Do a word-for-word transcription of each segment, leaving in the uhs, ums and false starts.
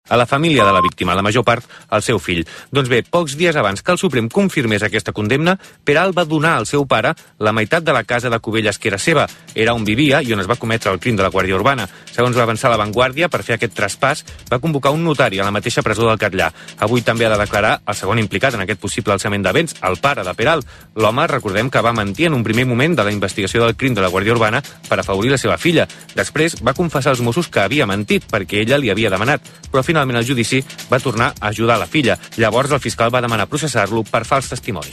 a la família de la víctima, la major part al seu fill. Doncs bé, pocs dies abans que el Suprem confirmés aquesta condemna, Peral va donar al seu pare la meitat de la casa de Cubelles que era seva. Era on vivia i on es va cometre el crim de la Guàrdia Urbana. Segons va avançar La Vanguardia, per fer aquest traspàs va convocar un notari a la mateixa presó del Catllar. Avui també ha de declarar el segon implicat en aquest possible alçament de béns, el pare de Peral. L'home, recordem que va mentir en un primer moment de la investigació del crim de la Guàrdia Urbana per afavorir la seva filla. Després va confessar als Mossos que havia mentit perquè ella li havia demanat, però finalment el judici va tornar a ajudar la filla. Llavors el fiscal va demanar processar-lo per fals testimoni.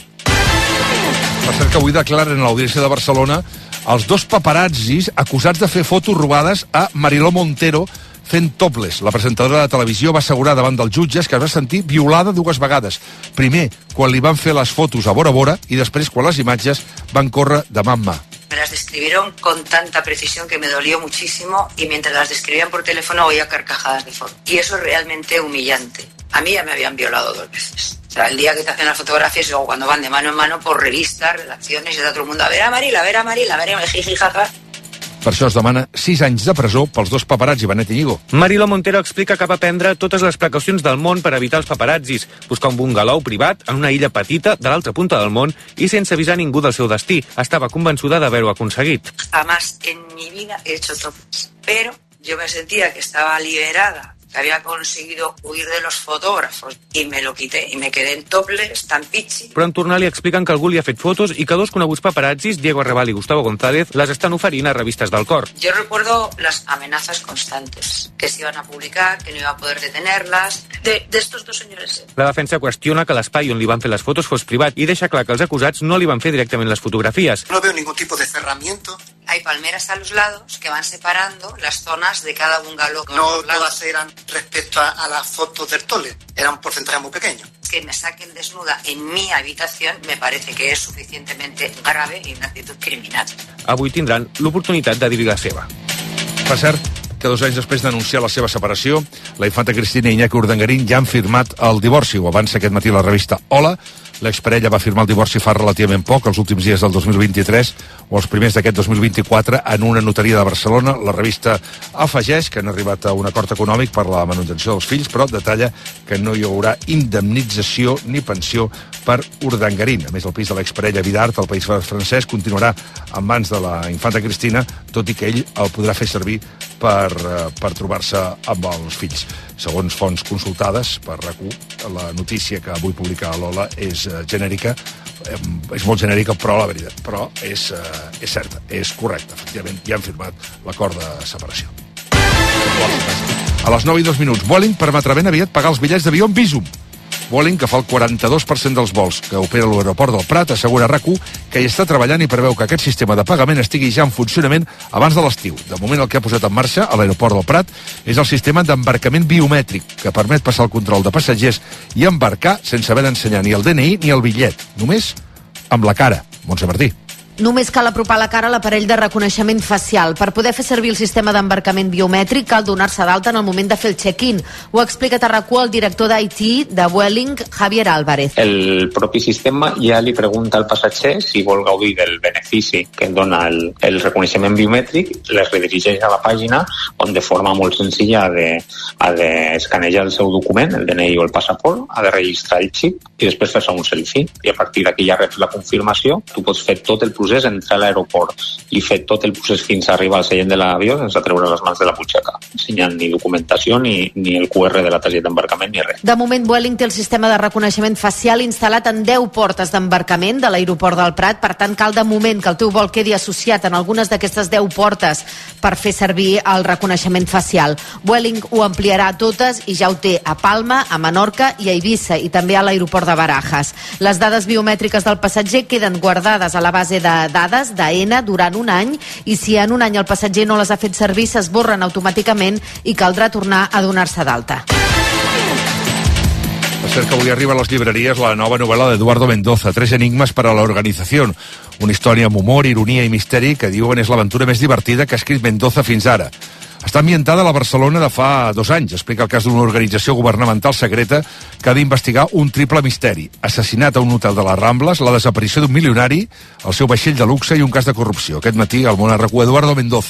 Per cert que avui declaren a l'Audiència de Barcelona els dos paparazzis acusats de fer fotos robades a Mariló Montero fent topless. La presentadora de televisió va assegurar davant dels jutges que es va sentir violada dues vegades. Primer, quan li van fer les fotos a Bora Bora, i després quan les imatges van córrer de mà en mà. Me las describieron con tanta precisión que me dolió muchísimo y mientras las describían por teléfono oía carcajadas de fondo. Y eso es realmente humillante. A mí ya me habían violado dos veces. O sea, el día que te hacen las fotografías y luego cuando van de mano en mano por revistas, redacciones y de todo el mundo a ver a Marila, a ver a Marila, a ver a jiji, jaja. Per això es demana sis anys de presó pels dos paparazzi, Benet Iñigo. Mariló Montero explica que va prendre totes les precaucions del món per evitar els paparazzis, buscar un bungalou privat en una illa petita de l'altra punta del món i sense avisar ningú del seu destí. Estava convençuda d'haver-ho aconseguit. Jamás en mi vida he hecho topless, pero yo me sentía que estaba liberada, que había conseguido huir de los fotógrafos y me lo quité y me quedé en topless, tan pichi. Però en tornar li expliquen que algú li ha fet fotos i que dos coneguts paparazzis, Diego Arrebal i Gustavo González, les estan oferint a revistes del cor. Yo recuerdo las amenazas constantes, que se iban a publicar, que no iba a poder detenerlas, de, de estos dos señores. La defensa qüestiona que l'espai on li van fer les fotos fos privat i deixa clar que els acusats no li van fer directament les fotografies. No veo ningún tipo de cerramiento. Hay palmeras a los lados que van separando las zonas de cada bungalow. No todas eran respecto a, a las fotos del tole, era un porcentaje muy pequeño. Que me saquen desnuda en mi habitación me parece que es suficientemente grave y una actitud criminal. Avui tindran l'oportunitat de dir la seva. Per cert, que dos anys després d'anunciar la seva separació, la infanta Cristina i Iñaki Urdangarín ja han firmat el divorci. Ho avança aquest matí la revista Hola. L'exparella va firmar el divorci fa relativament poc, els últims dies del dos mil vint-i-tres o els primers d'aquest dos mil vint-i-quatre, en una notaria de Barcelona. La revista afegeix que han arribat a un acord econòmic per la manutenció dels fills, però detalla que no hi haurà indemnització ni pensió per Urdangarín. A més, el pis de l'exparella Vidart, al País francès, continuarà en mans de la infanta Cristina, tot i que ell el podrà fer servir per, per trobar-se amb els fills. Segons fonts consultades per RAC u, la notícia que avui publica l'Hola és uh, genèrica, eh, és molt genèrica, però la veritat, però és, uh, és certa, és correcta. Efectivament, ja han firmat l'acord de separació. A les nou i dos minuts, Vueling permetrà ben aviat pagar els bitllets d'avió amb Bizum. Vueling, que fa el quaranta-dos per cent dels vols que opera l'aeroport del Prat, assegura a RAC u que hi està treballant i preveu que aquest sistema de pagament estigui ja en funcionament abans de l'estiu. De moment, el que ha posat en marxa a l'aeroport del Prat és el sistema d'embarcament biomètric, que permet passar el control de passatgers i embarcar sense haver d'ensenyar ni el D N I ni el bitllet, només amb la cara. Montse Martí. Només cal apropar la cara a l'aparell de reconeixement facial. Per poder fer servir el sistema d'embarcament biomètric cal donar-se d'alta en el moment de fer el check-in. Ho explica a RAC u el director d'I T de Vueling, Javier Álvarez. El propi sistema ja li pregunta al passatger si vol gaudir del benefici que dona el, el reconeixement biomètric, les redirigeix a la pàgina on de forma molt senzilla ha de, ha d'escanejar el seu document, el D N I o el passaport, ha de registrar el xip i després fer-se un selfie. I a partir d'aquí ja reps la confirmació, tu pots fer tot el procés procés, entrar a l'aeroport i fer tot el procés fins a arribar al seient de l'avió sense treure les mans de la butxaca, ensenyant ni documentació ni, ni el Q R de la targeta d'embarcament ni res. De moment, Vueling té el sistema de reconeixement facial instal·lat en deu portes d'embarcament de l'aeroport del Prat, per tant cal de moment que el teu vol quedi associat en algunes d'aquestes deu portes per fer servir el reconeixement facial. Vueling ho ampliarà a totes i ja ho té a Palma, a Menorca i a Eivissa i també a l'aeroport de Barajas. Les dades biomètriques del passatger queden guardades a la base de dades d'A N durant un any i si en un any el passatger no les ha fet servir s'esborren automàticament i caldrà tornar a donar-se d'alta. Per cert que avui arriba a les llibreries la nova novel·la d'Eduardo Mendoza, Tres enigmes para la organización, una història amb humor, ironia i misteri que diuen és l'aventura més divertida que ha escrit Mendoza fins ara. Està ambientada a la Barcelona de fa dos anys. Explica el cas d'una organització governamental secreta que ha d'investigar un triple misteri. Assassinat a un hotel de les Rambles, la desaparició d'un milionari, el seu vaixell de luxe i un cas de corrupció. Aquest matí, al Món a RAC u, Eduardo Mendoza,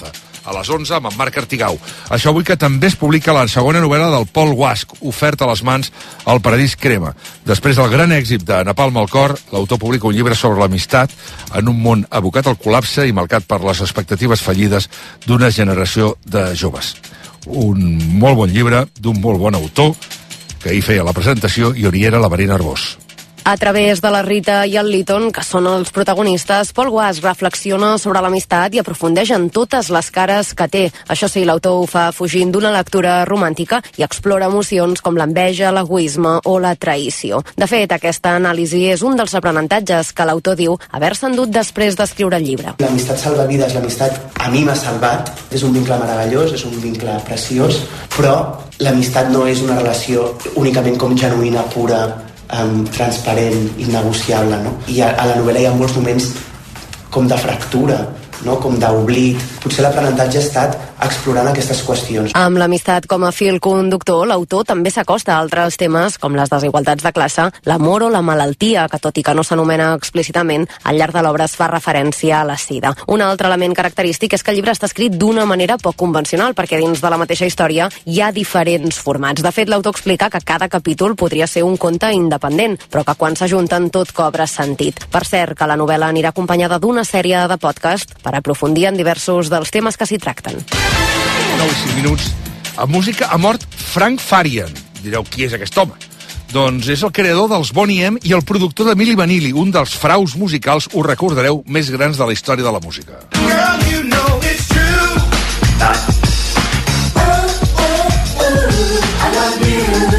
a les onze, amb en Marc Artigau. Això avui que també es publica la segona novel·la del Pol Guasch, oferta a les mans al Paradís Crema. Després del gran èxit de Napalm al cor, l'autor publica un llibre sobre l'amistat en un món abocat al col·lapse i marcat per les expectatives fallides d'una generació de joves. Un molt bon llibre d'un molt bon autor que ahir feia la presentació i on hi era la Marina Arbós. A través de la Rita i el Liton, que són els protagonistes, Pol Guasch reflexiona sobre l'amistat i aprofundeix en totes les cares que té. Això sí, l'autor ho fa fugint d'una lectura romàntica i explora emocions com l'enveja, l'egoisme o la traïció. De fet, aquesta anàlisi és un dels aprenentatges que l'autor diu haver-se endut després d'escriure el llibre. L'amistat salva vides, l'amistat a mi m'ha salvat. És un vincle meravellós, és un vincle preciós, però l'amistat no és una relació únicament com genuïna, pura, Um, transparent, innegociable, no? I a, a la novel·la hi ha molts moments com de fractura, no? Com d'oblit. Potser l'aprenentatge ha estat explorant aquestes qüestions. Amb l'amistat com a fil conductor, l'autor també s'acosta a altres temes com les desigualtats de classe, l'amor o la malaltia, que tot i que no s'anomena explícitament, al llarg de l'obra es fa referència a la sida. Un altre element característic és que el llibre està escrit d'una manera poc convencional, perquè dins de la mateixa història hi ha diferents formats. De fet, l'autor explica que cada capítol podria ser un conte independent, però que quan s'ajunten tot cobra sentit. Per cert, que la novel·la anirà acompanyada d'una sèrie de podcast per aprofundir en diversos dels temes que s'hi tracten. nou i cinc minuts. A música ha mort Frank Farian. Direu, qui és aquest home? Doncs és el creador dels Boney M i el productor de Milli Vanilli, un dels fraus musicals, us recordareu, més grans de la història de la música. Girl, you know it's true. Oh, oh, oh, I love you.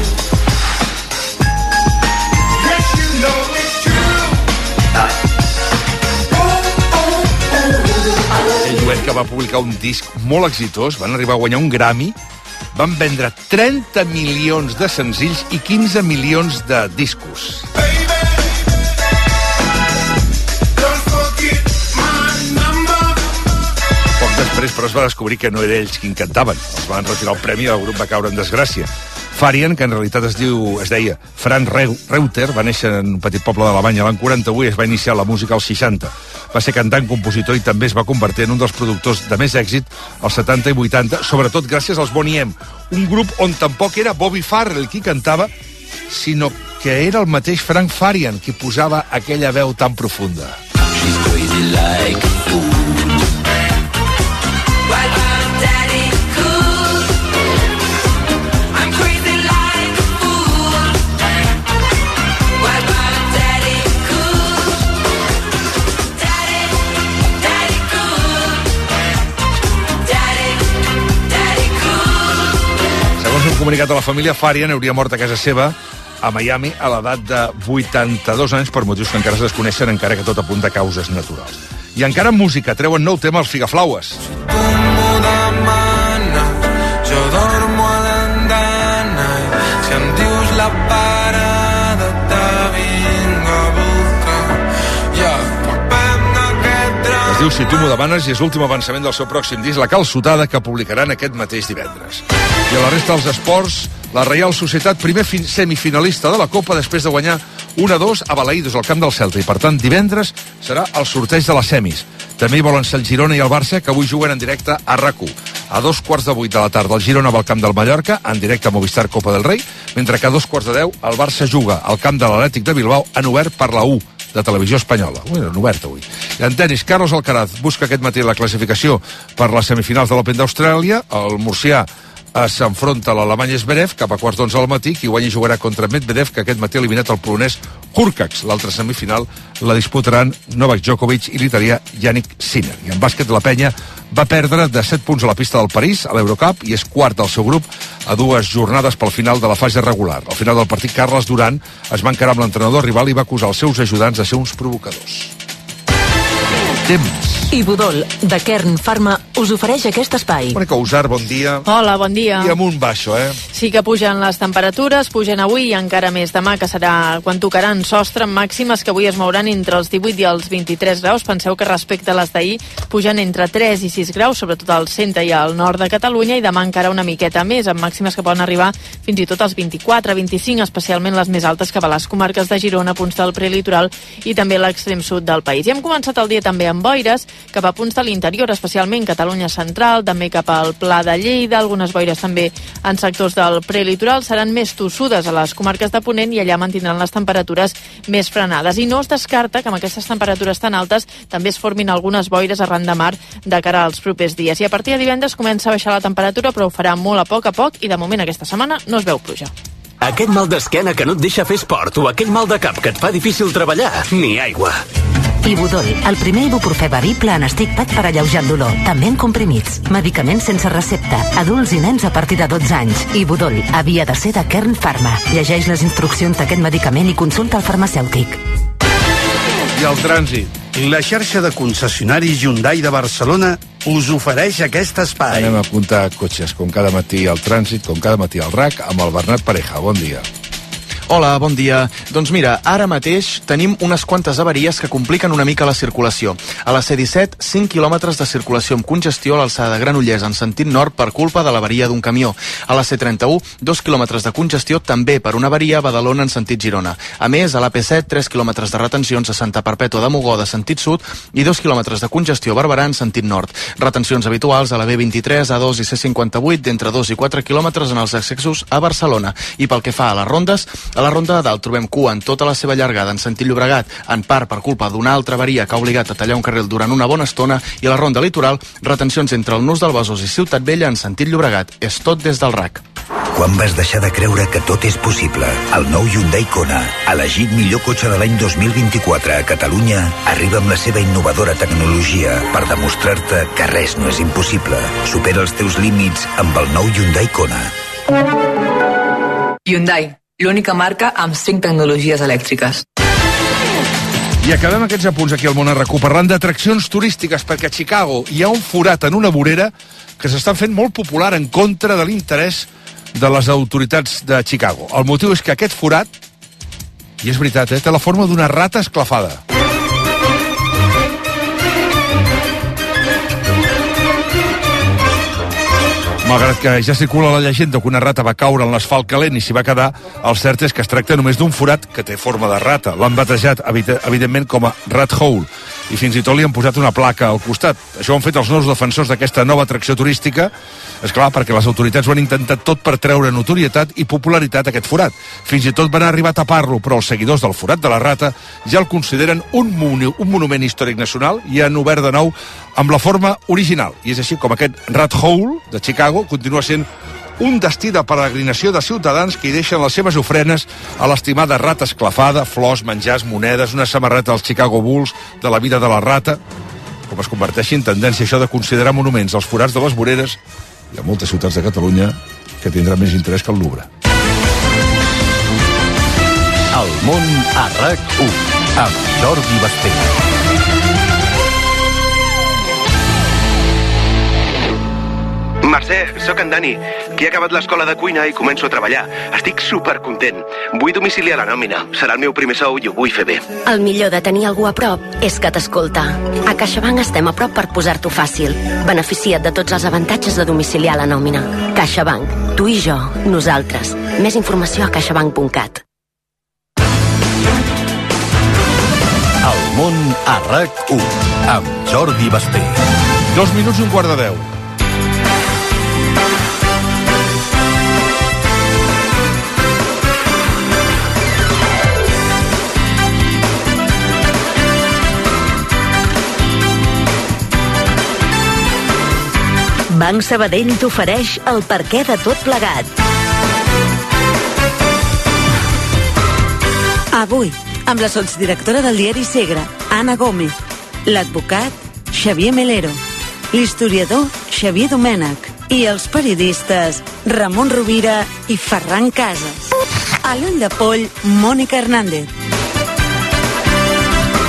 Yes, you know it's true. Oh, oh, oh, el duet que va publicar un disc molt exitós, van arribar a guanyar un Grammy, van vendre trenta milions de senzills i quinze milions de discos. Poc després, però, es va descobrir que no era ells qui cantaven. Els van retirar el premi i el grup va caure en desgràcia. Farian, que en realitat es diu, es deia Frank Reuter, va néixer en un petit poble d'Alemanya l'any quaranta-vuit i es va iniciar la música als seixanta. Va ser cantant, compositor i també es va convertir en un dels productors de més èxit als setanta i vuitanta, sobretot gràcies als Boney M, un grup on tampoc era Bobby Farrell qui cantava, sinó que era el mateix Frank Farian qui posava aquella veu tan profunda. She's crazy like a fool. Un comunicat a la família, Farian hauria mort a casa seva a Miami a l'edat de vuitanta-dos anys per motius que encara es desconeixen, encara que tot apunta a causes naturals. I encara en música treuen nou tema als Figaflaues. Jo dormo a l'andana, si em dius la parada te vinc a buscar. Ja, papem d'aquest tram. Es diu Si tu m'ho demanes i és l'últim avançament del seu pròxim disc, La Calçotada, que publicaran aquest mateix divendres. I a la resta dels esports, la Reial Societat, primer semifinalista de la Copa després de guanyar un a dos a Balaïdos al camp del Celta, i per tant divendres serà el sorteig de les semis. També hi volen ser el Girona i el Barça, que avui juguen en directe a RAC u. A dos quarts de vuit de la tarda el Girona va al camp del Mallorca, en directe a Movistar Copa del Rei, mentre que a dos quarts de deu el Barça juga al camp de l'Atlètic de Bilbao, en obert per la U de Televisió Espanyola. Ui, en obert avui. I en tenis, Carlos Alcaraz busca aquest matí la classificació per les semifinals de l'Open d'Austràlia. El murcià s'enfronta a l'alemany Zverev cap a quarts d'onze al matí. Qui guanyi jugarà contra Medvedev, que aquest matí ha eliminat el polonès Hurkacz. L'altra semifinal la disputaran Novak Djokovic i l'italià Yannick Sinner. I en bàsquet, la Penya va perdre de set punts a la pista del París, a l'Eurocup, i és quart del seu grup a dues jornades pel final de la fase regular. Al final del partit, Carles Duran es va encarar amb l'entrenador rival i va acusar els seus ajudants de ser uns provocadors. Temps. Ibudol, de Kern Pharma, us ofereix aquest espai. Mònica Usar, bon dia. Hola, bon dia. I amunt baixo, eh? Sí que pugen les temperatures, pugen avui i encara més demà, que serà quan tocaran sostre amb màximes que avui es mouran entre els divuit i els vint-i-tres graus. Penseu que respecte a les d'ahir pugen entre tres i sis graus, sobretot al centre i al nord de Catalunya, i demà encara una miqueta més, amb màximes que poden arribar fins i tot als vint-i-quatre, vint-i-cinc, especialment les més altes cap a les comarques de Girona, punts del prelitoral i també l'extrem sud del país. I hem començat el dia també amb boires cap a punts de l'interior, especialment Catalunya central, també cap al Pla de Lleida, algunes boires també en sectors del prelitoral, seran més tossudes a les comarques de Ponent i allà mantindran les temperatures més frenades. I no es descarta que amb aquestes temperatures tan altes també es formin algunes boires arran de mar de cara als propers dies. I a partir de divendres comença a baixar la temperatura, però ho farà molt a poc a poc i de moment aquesta setmana no es veu pluja. Aquest mal d'esquena que no et deixa fer esport o aquell mal de cap que et fa difícil treballar, ni aigua. Ibudol, el primer ibuprofè bevible en stick pack per alleujar el dolor, també en comprimits. Medicaments sense recepta, adults i nens a partir de dotze anys. Ibudol havia de ser de Kern Pharma. Llegeix les instruccions d'aquest medicament i consulta el farmacèutic. I el trànsit. La xarxa de concessionaris Hyundai de Barcelona us ofereix aquest espai. Anem a apuntar cotxes, com cada matí al trànsit, com cada matí al R A C, amb el Bernat Pareja. Bon dia. Hola, bon dia. Doncs mira, ara mateix tenim unes quantes avaries que compliquen una mica la circulació. A la C disset, cinc quilòmetres de circulació amb congestió a l'alçada de Granollers en sentit nord per culpa de l'avaria d'un camió. A la C trenta-u, dos quilòmetres de congestió també per una avaria a Badalona en sentit Girona. A més, a l'A P set, tres quilòmetres de retencions a Santa Perpètua de Mogoda en sentit sud i dos quilòmetres de congestió a Barberà en sentit nord. Retencions habituals a la B vint-i-tres, A dos i C cinquanta-vuit d'entre dos i quatre quilòmetres en els accessos a Barcelona. I pel que fa a les rondes, a la ronda de dalt trobem cua en tota la seva llargada en sentit Llobregat, en part per culpa d'una altra avaria que ha obligat a tallar un carril durant una bona estona, i a la ronda litoral, retencions entre el Nus del Besòs i Ciutat Vella en sentit Llobregat. És tot des del R A C. Quan vas deixar de creure que tot és possible? El nou Hyundai Kona, elegit millor cotxe de l'any dos mil vint-i-quatre a Catalunya, arriba amb la seva innovadora tecnologia per demostrar-te que res no és impossible. Supera els teus límits amb el nou Hyundai Kona. Hyundai, l'única marca amb cinc tecnologies elèctriques. I acabem aquests apunts aquí al Món R Q parlant d'atraccions turístiques, perquè a Chicago hi ha un forat en una vorera que s'està fent molt popular en contra de l'interès de les autoritats de Chicago. El motiu és que aquest forat, i és veritat, eh, té la forma d'una rata esclafada. Malgrat que ja circula la llegenda que una rata va caure en l'asfalt calent i s'hi va quedar, el cert és que es tracta només d'un forat que té forma de rata. L'han batejat, evidentment, com a Rat Hole, i fins i tot li han posat una placa al costat. Això ho han fet els nous defensors d'aquesta nova atracció turística, és clar, perquè les autoritats ho han intentat tot per treure notorietat i popularitat a aquest forat. Fins i tot van arribar a tapar-lo, però els seguidors del forat de la rata ja el consideren un, monu un monument històric nacional i han obert de nou amb la forma original. I és així com aquest Rat Hole de Chicago continua sent un destí de peregrinació de ciutadans que hi deixen les seves ofrenes a l'estimada rata esclafada, flors, menjars, monedes, una samarreta als Chicago Bulls de la vida de la rata. Com es converteixi en tendència això de considerar monuments als forats de les voreres, hi ha moltes ciutats de Catalunya que tindran més interès que el Louvre. El món a R A C u amb Jordi Basté. Mercè, sóc en Dani, que he acabat l'escola de cuina i començo a treballar. Estic supercontent. Vull domiciliar la nòmina. Serà el meu primer sou i ho vull fer bé. El millor de tenir algú a prop és que t'escolta. A CaixaBank estem a prop per posar-t'ho fàcil. Beneficia't de tots els avantatges de domiciliar la nòmina. CaixaBank. Tu i jo. Nosaltres. Més informació a caixabank punt cat. El món a R A C u amb Jordi Basté. Dos minuts i un quart de deu. Banc Sabadell t'ofereix el perquè de tot plegat. Avui, amb la sotsdirectora del diari Segre, Anna Gómez, l'advocat Xavier Melero, l'historiador Xavier Domènech i els periodistes Ramon Rovira i Ferran Casas. A l'ull de poll, Mònica Hernández.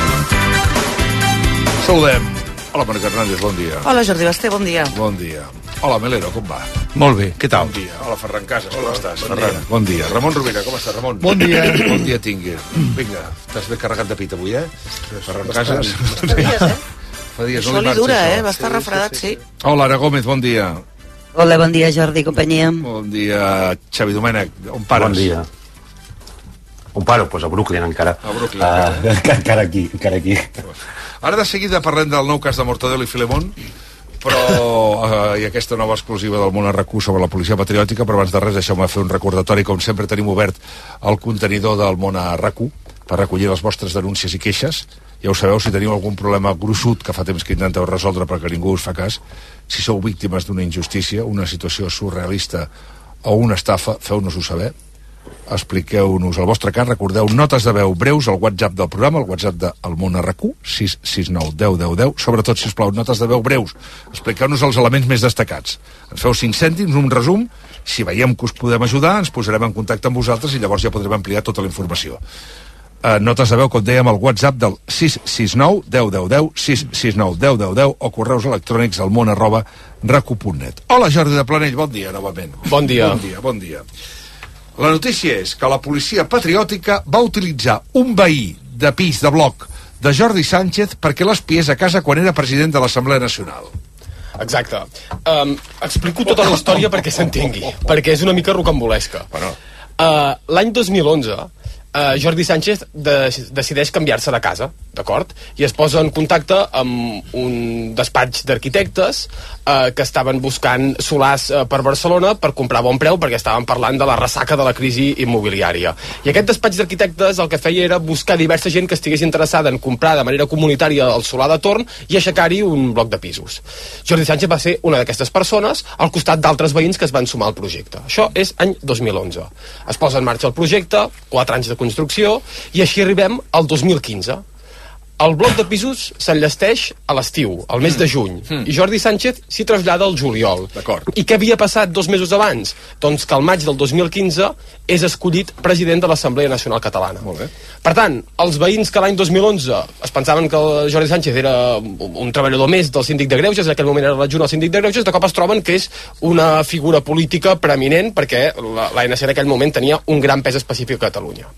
Saludem. Hola, Mònica Hernández, bon dia. Hola, Jordi Basté, bon dia. Bon dia. Hola, Melero, com va? Molt bé, què tal? Bon dia. Hola, Ferran Casas, com estàs? Bon Ferran, dia. Bon dia. Ramon Rovira, com estàs, Ramon? Bon dia. Bon dia, tingui. Vinga, t'has ben carregat de pit avui, eh? Ferran Casas. Fa dies, eh? Fa dies, Això li dura, eh? Va estar refredat, sí. Hola, Ara Gómez, bon dia. Hola, bon dia, Jordi, companyia. Bon dia, Xavi Domènech. On pares? Bon dia. On paro? Doncs pues a Brooklyn, encara. A Brooklyn, uh, encara. encara aquí, encara aquí. Ara de seguida parlem del nou cas de Mortadelo i Filemón, però uh, i aquesta nova exclusiva del Món a RAC u sobre la policia patriòtica, però abans de res deixeu-me fer un recordatori. Com sempre tenim obert el contenidor del Món a RAC u per recollir les vostres denúncies i queixes. Ja ho sabeu, si teniu algun problema gruixut que fa temps que intenteu resoldre perquè ningú us fa cas, si sou víctimes d'una injustícia, una situació surrealista o una estafa, feu-nos-ho saber. Expliqueu-nos el vostre cas, recordeu notes de veu breus al WhatsApp del programa, el WhatsApp del Món a RAC u, sis sis nou deu deu deu, sobretot, sisplau, notes de veu breus, expliqueu-nos els elements més destacats, ens feu cinc cèntims, un resum, si veiem que us podem ajudar, ens posarem en contacte amb vosaltres i llavors ja podrem ampliar tota la informació. Uh, notes de veu, com dèiem, al WhatsApp del sis sis nou deu deu deu, sis sis nou deu deu deu, o correus electrònics al món arroba rac u punt net. Hola, Jordi de Planell, bon dia, novament. Bon dia. Bon dia, bon dia. La notícia és que la policia patriòtica va utilitzar un veí de pis de bloc de Jordi Sánchez perquè l'espiés a casa quan era president de l'Assemblea Nacional. Exacte. Um, explico tota la història perquè s'entengui, perquè és una mica rocambolesca. Bueno. Uh, L'any dos mil onze, uh, Jordi Sánchez de decideix canviar-se de casa, d'acord? I es posa en contacte amb un despatx d'arquitectes uh, que estaven buscant solars uh, per Barcelona per comprar a bon preu perquè estaven parlant de la ressaca de la crisi immobiliària. I aquest despatx d'arquitectes el que feia era buscar diversa gent que estigués interessada en comprar de manera comunitària el solar de torn i aixecar-hi un bloc de pisos. Jordi Sánchez va ser una d'aquestes persones al costat d'altres veïns que es van sumar al projecte. Això és any dos mil onze. Es posa en marxa el projecte, quatre anys de construcció, i així arribem al dos mil quinze. El bloc de pisos s'enllesteix a l'estiu, al mes de juny, mm. i Jordi Sánchez s'hi trasllada al juliol. I què havia passat dos mesos abans? Doncs que al maig del dos mil quinze és escollit president de l'Assemblea Nacional Catalana. Molt bé. Per tant, els veïns que l'any dos mil onze es pensaven que el Jordi Sánchez era un treballador més del síndic de Greuges, en aquell moment era l'adjunt al síndic de Greuges, de cop es troben que és una figura política preeminent perquè l'A N C en aquell moment tenia un gran pes específic a Catalunya.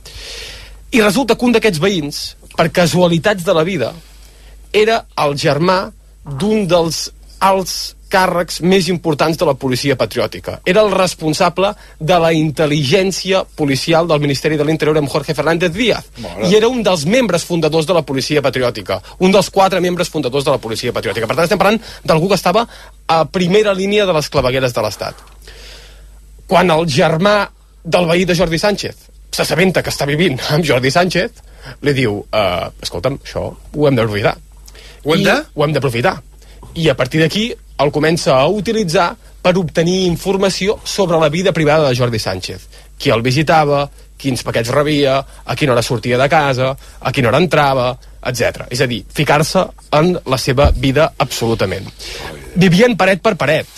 I resulta que un d'aquests veïns, per casualitats de la vida, era el germà d'un dels alts càrrecs més importants de la policia patriòtica. Era el responsable de la intel·ligència policial del Ministeri de l'Interior amb Jorge Fernández Díaz. Mare. I era un dels membres fundadors de la policia patriòtica. Un dels quatre membres fundadors de la policia patriòtica. Per tant, estem parlant d'algú que estava a primera línia de les clavegueres de l'Estat. Quan el germà del veí de Jordi Sánchez s'assabenta que està vivint amb Jordi Sánchez, li diu, uh, escolta'm, això ho hem d'aprofitar. Ho hem de? Ho hem d'aprofitar. I a partir d'aquí el comença a utilitzar per obtenir informació sobre la vida privada de Jordi Sánchez. Qui el visitava, quins paquets rebia, a quina hora sortia de casa, a quina hora entrava, etcètera. És a dir, ficar-se en la seva vida absolutament. Vivien paret per paret.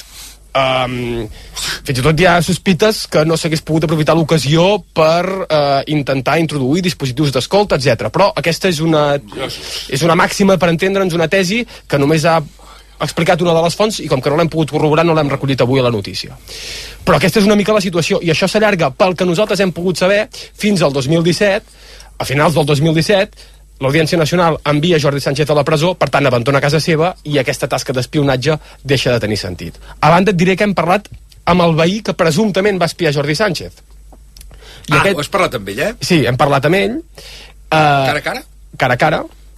Um, fins i tot hi ha sospites que no s'hagués pogut aprofitar l'ocasió per uh, intentar introduir dispositius d'escolta, etcètera. Però aquesta és una, és una màxima, per entendre'ns, una tesi que només ha explicat una de les fonts i com que no l'hem pogut corroborar no l'hem recollit avui a la notícia. Però aquesta és una mica la situació i això s'allarga pel que nosaltres hem pogut saber fins al dos mil disset. A finals del dos mil disset l'Audiència Nacional envia Jordi Sánchez a la presó, per tant abandona casa seva i aquesta tasca d'espionatge deixa de tenir sentit. A banda et diré que hem parlat amb el veí que presumptament va espiar Jordi Sánchez. I ah, aquest... ho has parlat amb ell, eh? Sí, hem parlat amb ell. Uh, cara a cara? Cara a cara.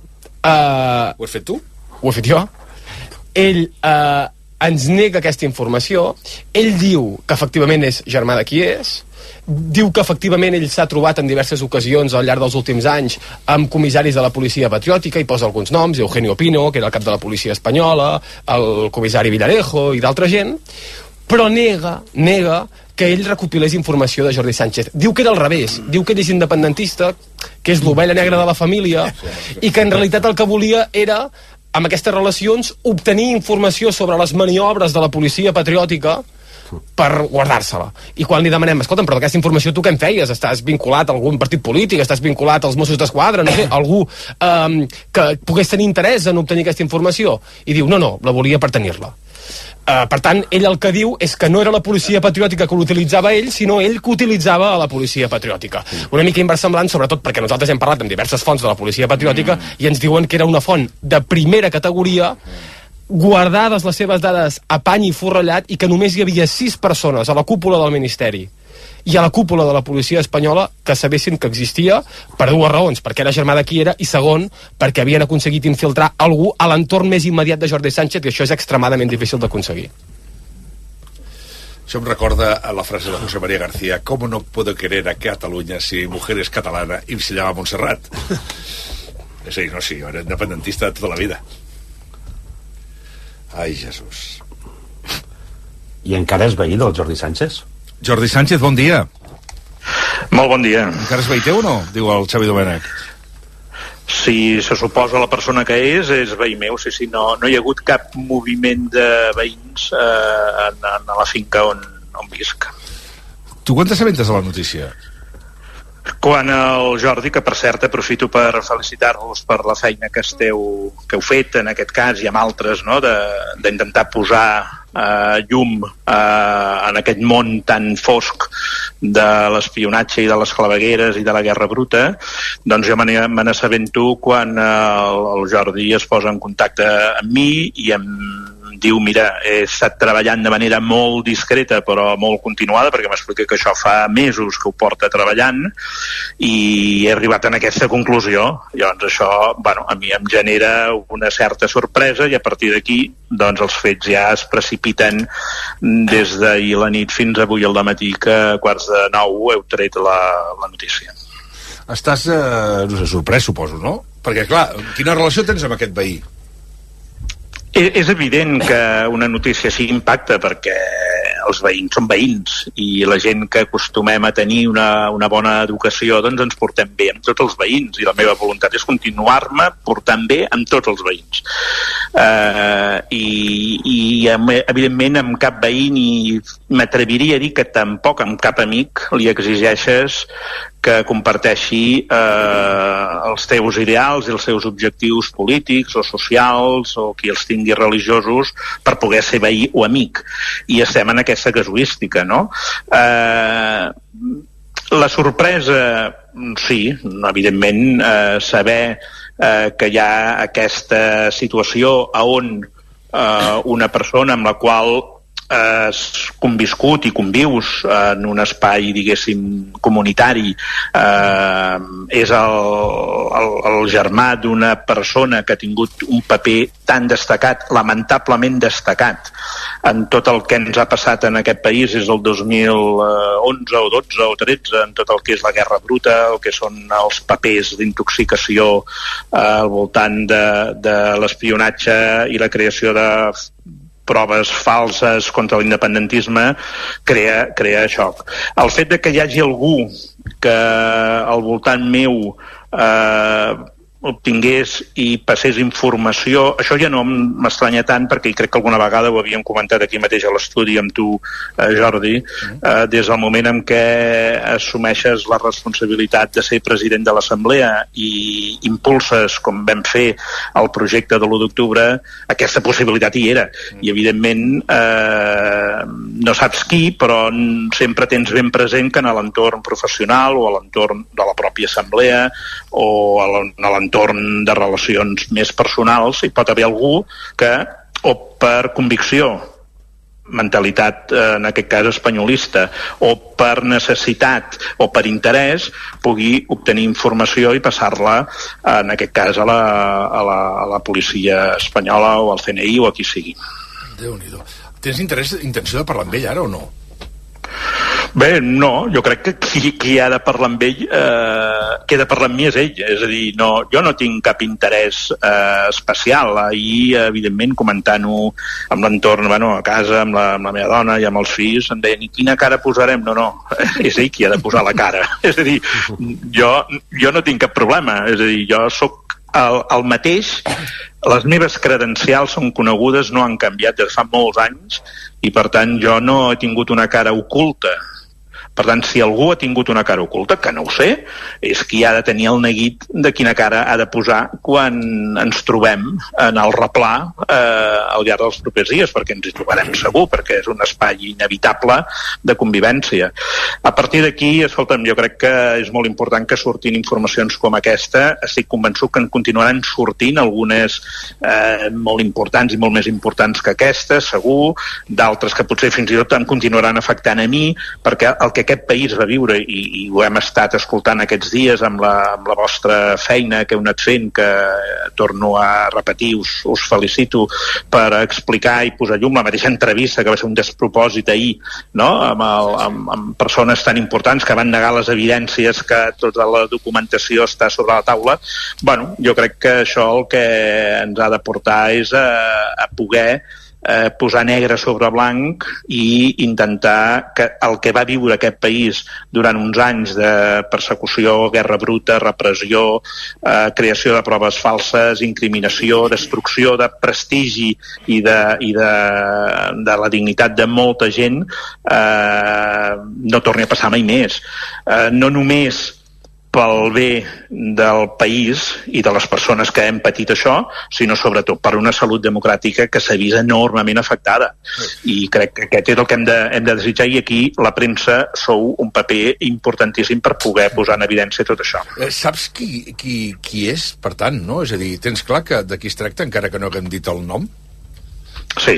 Uh, ho has fet tu? Ho he fet jo. Ell uh, ens nega aquesta informació. Ell diu que efectivament és germà de qui és. Diu que efectivament ell s'ha trobat en diverses ocasions al llarg dels últims anys amb comissaris de la policia patriòtica i posa alguns noms, Eugenio Pino, que era el cap de la policia espanyola, el comissari Villarejo i d'altra gent, però nega, nega que ell recopilés informació de Jordi Sánchez. Diu que era al revés, diu que ell és independentista, que és l'ovella negra de la família, i que en realitat el que volia era, amb aquestes relacions, obtenir informació sobre les maniobres de la policia patriòtica per guardar-se-la. I quan li demanem, escolta'm, però aquesta informació tu què en feies? Estàs vinculat a algun partit polític? Estàs vinculat als Mossos d'Esquadra? No sé, algú um, que pogués tenir interès en obtenir aquesta informació? I diu, no, no, la volia per tenir-la. Uh, per tant, ell el que diu és que no era la policia patriòtica que l'utilitzava ell, sinó ell que utilitzava a la policia patriòtica. Una mica inversemblant, sobretot perquè nosaltres hem parlat amb diverses fonts de la policia patriòtica mm. i ens diuen que era una font de primera categoria, guardades les seves dades a pany i forrellat, i que només hi havia sis persones a la cúpula del Ministeri i a la cúpula de la policia espanyola que sabessin que existia, per dues raons: perquè era germà de qui era, i segon, perquè havien aconseguit infiltrar algú a l'entorn més immediat de Jordi Sánchez, i això és extremadament difícil d'aconseguir. Això em recorda a la frase de José María García: ¿cómo no puedo querer a Cataluña si mi mujer es catalana y se llama Montserrat? Sí, no, sí, era independentista tota la vida. Ai, Jesús. I encara és veí del Jordi Sánchez? Jordi Sánchez, bon dia. Molt bon dia. Encara és veí teu o no? Diu el Xavi Domènech. Si se suposa la persona que és, és veí meu. Sí, sí, no, no hi ha hagut cap moviment de veïns eh, en, en la finca on, on visc. Tu quan t'assabentes de la notícia? Quan el Jordi, que per cert aprofito per felicitar-vos per la feina que esteu, que heu fet en aquest cas i amb altres, no? d'intentar posar eh, llum eh, en aquest món tan fosc de l'espionatge i de les clavegueres i de la guerra bruta, doncs jo me n'assabento quan el, el Jordi es posa en contacte amb mi i em diu: mira, he estat treballant de manera molt discreta però molt continuada, perquè m'explica que això fa mesos que ho porta treballant, i he arribat a aquesta conclusió. Llavors això, bueno, a mi em genera una certa sorpresa, i a partir d'aquí doncs els fets ja es precipiten des d'ahir la nit fins avui al dematí, que a quarts de nou heu tret la, la notícia. Estàs, eh, no sé, sorprès, suposo, no? Perquè, clar, quina relació tens amb aquest veí? És evident que una notícia així impacta, perquè els veïns són veïns i la gent que acostumem a tenir una, una bona educació, doncs ens portem bé amb tots els veïns, i la meva voluntat és continuar-me portant bé amb tots els veïns. Uh, i, i evidentment amb cap veí, ni m'atreviria a dir que tampoc amb cap amic li exigeixes que comparteixi eh, els teus ideals i els seus objectius polítics o socials o qui els tingui religiosos per poder ser veí o amic. I estem en aquesta casuística, no? Eh, la sorpresa, sí, evidentment, eh, saber eh, que hi ha aquesta situació on eh, una persona amb la qual has conviscut i convius en un espai, diguéssim, comunitari, eh, és el, el, el germà d'una persona que ha tingut un paper tan destacat, lamentablement destacat, en tot el que ens ha passat en aquest país des del dos mil onze o dotze o tretze, en tot el que és la guerra bruta, el que són els papers d'intoxicació eh, al voltant de, de l'espionatge i la creació de proves falses contra l'independentisme, crea, crea xoc. El fet de que hi hagi algú que al voltant meu eh, obtingués i passés informació, això ja no m'estranya tant, perquè crec que alguna vegada ho havíem comentat aquí mateix a l'estudi amb tu, eh, Jordi, eh, des del moment en què assumeixes la responsabilitat de ser president de l'Assemblea i impulses, com vam fer, el projecte de l'u d'octubre, aquesta possibilitat hi era. I, evidentment, eh, no saps qui, però sempre tens ben present que en l'entorn professional o a l'entorn de la pròpia Assemblea o a l'entorn de relacions més personals hi pot haver algú que, o per convicció, mentalitat en aquest cas espanyolista, o per necessitat o per interès, pugui obtenir informació i passar-la en aquest cas a la, a la, a la policia espanyola o al C N I o a qui sigui. Déu-n'hi-do. Tens interès, intenció de parlar amb ell ara o no? Bé, no, jo crec que qui, qui ha de parlar amb ell, eh, qui ha de parlar amb mi és ell, és a dir, no, jo no tinc cap interès eh, especial. Ahir, evidentment, comentant-ho amb l'entorn, bueno, a casa, amb la, amb la meva dona i amb els fills, em deien, i quina cara posarem? No, no, és ell qui ha de posar la cara. És a dir, jo, jo no tinc cap problema, és a dir, jo sóc el, el mateix, les meves credencials són conegudes, no han canviat des de fa molts anys, i per tant jo no he tingut una cara oculta Per tant, si algú ha tingut una cara oculta, que no ho sé, és qui ha de tenir el neguit de quina cara ha de posar quan ens trobem en el replà eh, al llarg dels propers dies, perquè ens hi trobarem segur, perquè és un espai inevitable de convivència. A partir d'aquí, escolta'm, jo crec que és molt important que surtin informacions com aquesta. Estic convençut que en continuaran sortint algunes eh, molt importants i molt més importants que aquestes, segur, d'altres que potser fins i tot em continuaran afectant a mi, perquè el que aquest país va viure, i, i ho hem estat escoltant aquests dies amb la, amb la vostra feina que heu anat fent, que torno a repetir, us, us felicito per explicar i posar llum la mateixa entrevista que va ser un despropòsit ahir, no? amb, el, amb, amb persones tan importants que van negar les evidències que tota la documentació està sobre la taula. Bueno, jo crec que això el que ens ha de portar és a, a poder Eh, posar negre sobre blanc i intentar que el que va viure aquest país durant uns anys de persecució, guerra bruta, repressió, eh, creació de proves falses, incriminació, destrucció de prestigi i de, i de, de la dignitat de molta gent, eh, no torni a passar mai més. Eh, no només pel bé del país i de les persones que hem patit això, sinó sobretot per una salut democràtica que s'ha vist enormement afectada. I crec que aquest és el que hem de, hem de desitjar, i aquí la premsa sou un paper importantíssim per poder posar en evidència tot això. Eh, saps qui, qui, qui és, per tant, no? És a dir, tens clar que de qui es tracta, encara que no haguem dit el nom? Sí.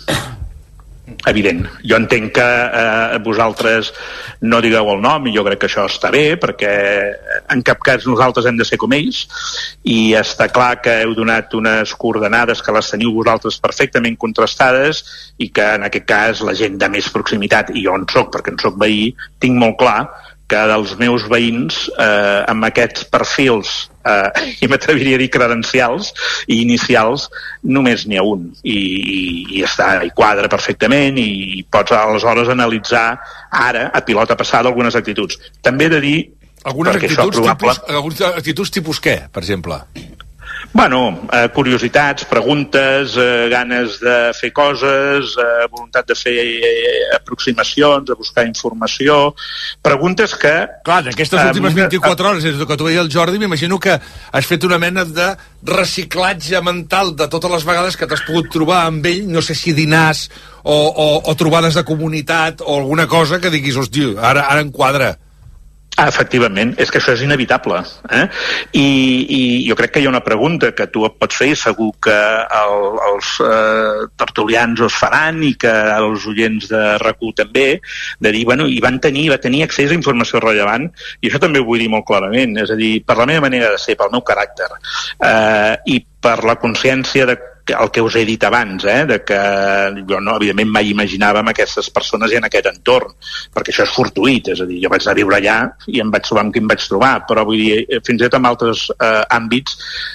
Evident. Jo entenc que eh, vosaltres no digueu el nom, i jo crec que això està bé, perquè en cap cas nosaltres hem de ser com ells, i està clar que heu donat unes coordenades que les teniu vosaltres perfectament contrastades, i que en aquest cas la gent de més proximitat, i jo en soc, perquè en soc veí, tinc molt clar que dels meus veïns, eh, amb aquests perfils, eh, i m'atreviria a dir credencials i inicials, només n'hi ha un. I, i, i està, i quadra perfectament, i pots aleshores analitzar ara, a pilota passada, algunes actituds. També he de dir... Algunes actituds, probable... tipus, algunes actituds tipus què, per exemple? Bueno, eh, curiositats, preguntes, eh, ganes de fer coses, eh, voluntat de fer eh, aproximacions, de buscar informació, preguntes que... Clar, en aquestes últimes vint-i-quatre hores, des que t'ho veia el Jordi, m'imagino que has fet una mena de reciclatge mental de totes les vegades que t'has pogut trobar amb ell, no sé si dinars o, o, o trobades de comunitat o alguna cosa que diguis, hosti, ara, ara enquadra. Ah, efectivament, és que això és inevitable. Eh? I, I jo crec que hi ha una pregunta que tu et pots fer, i segur que el, els eh, tertulians us faran, i que els oients de R A C U també, de dir, bueno, i van tenir, va tenir accés a informació rellevant, i això també ho vull dir molt clarament, és a dir, per la meva manera de ser, pel meu caràcter, eh, i per la consciència de el que us he dit abans, eh, de que jo no, evidentment mai imaginava amb aquestes persones i en aquest entorn, perquè això és fortuït, és a dir, jo vaig anar a viure allà i em vaig trobar amb qui em vaig trobar, però vull dir, fins i tot en altres eh, àmbits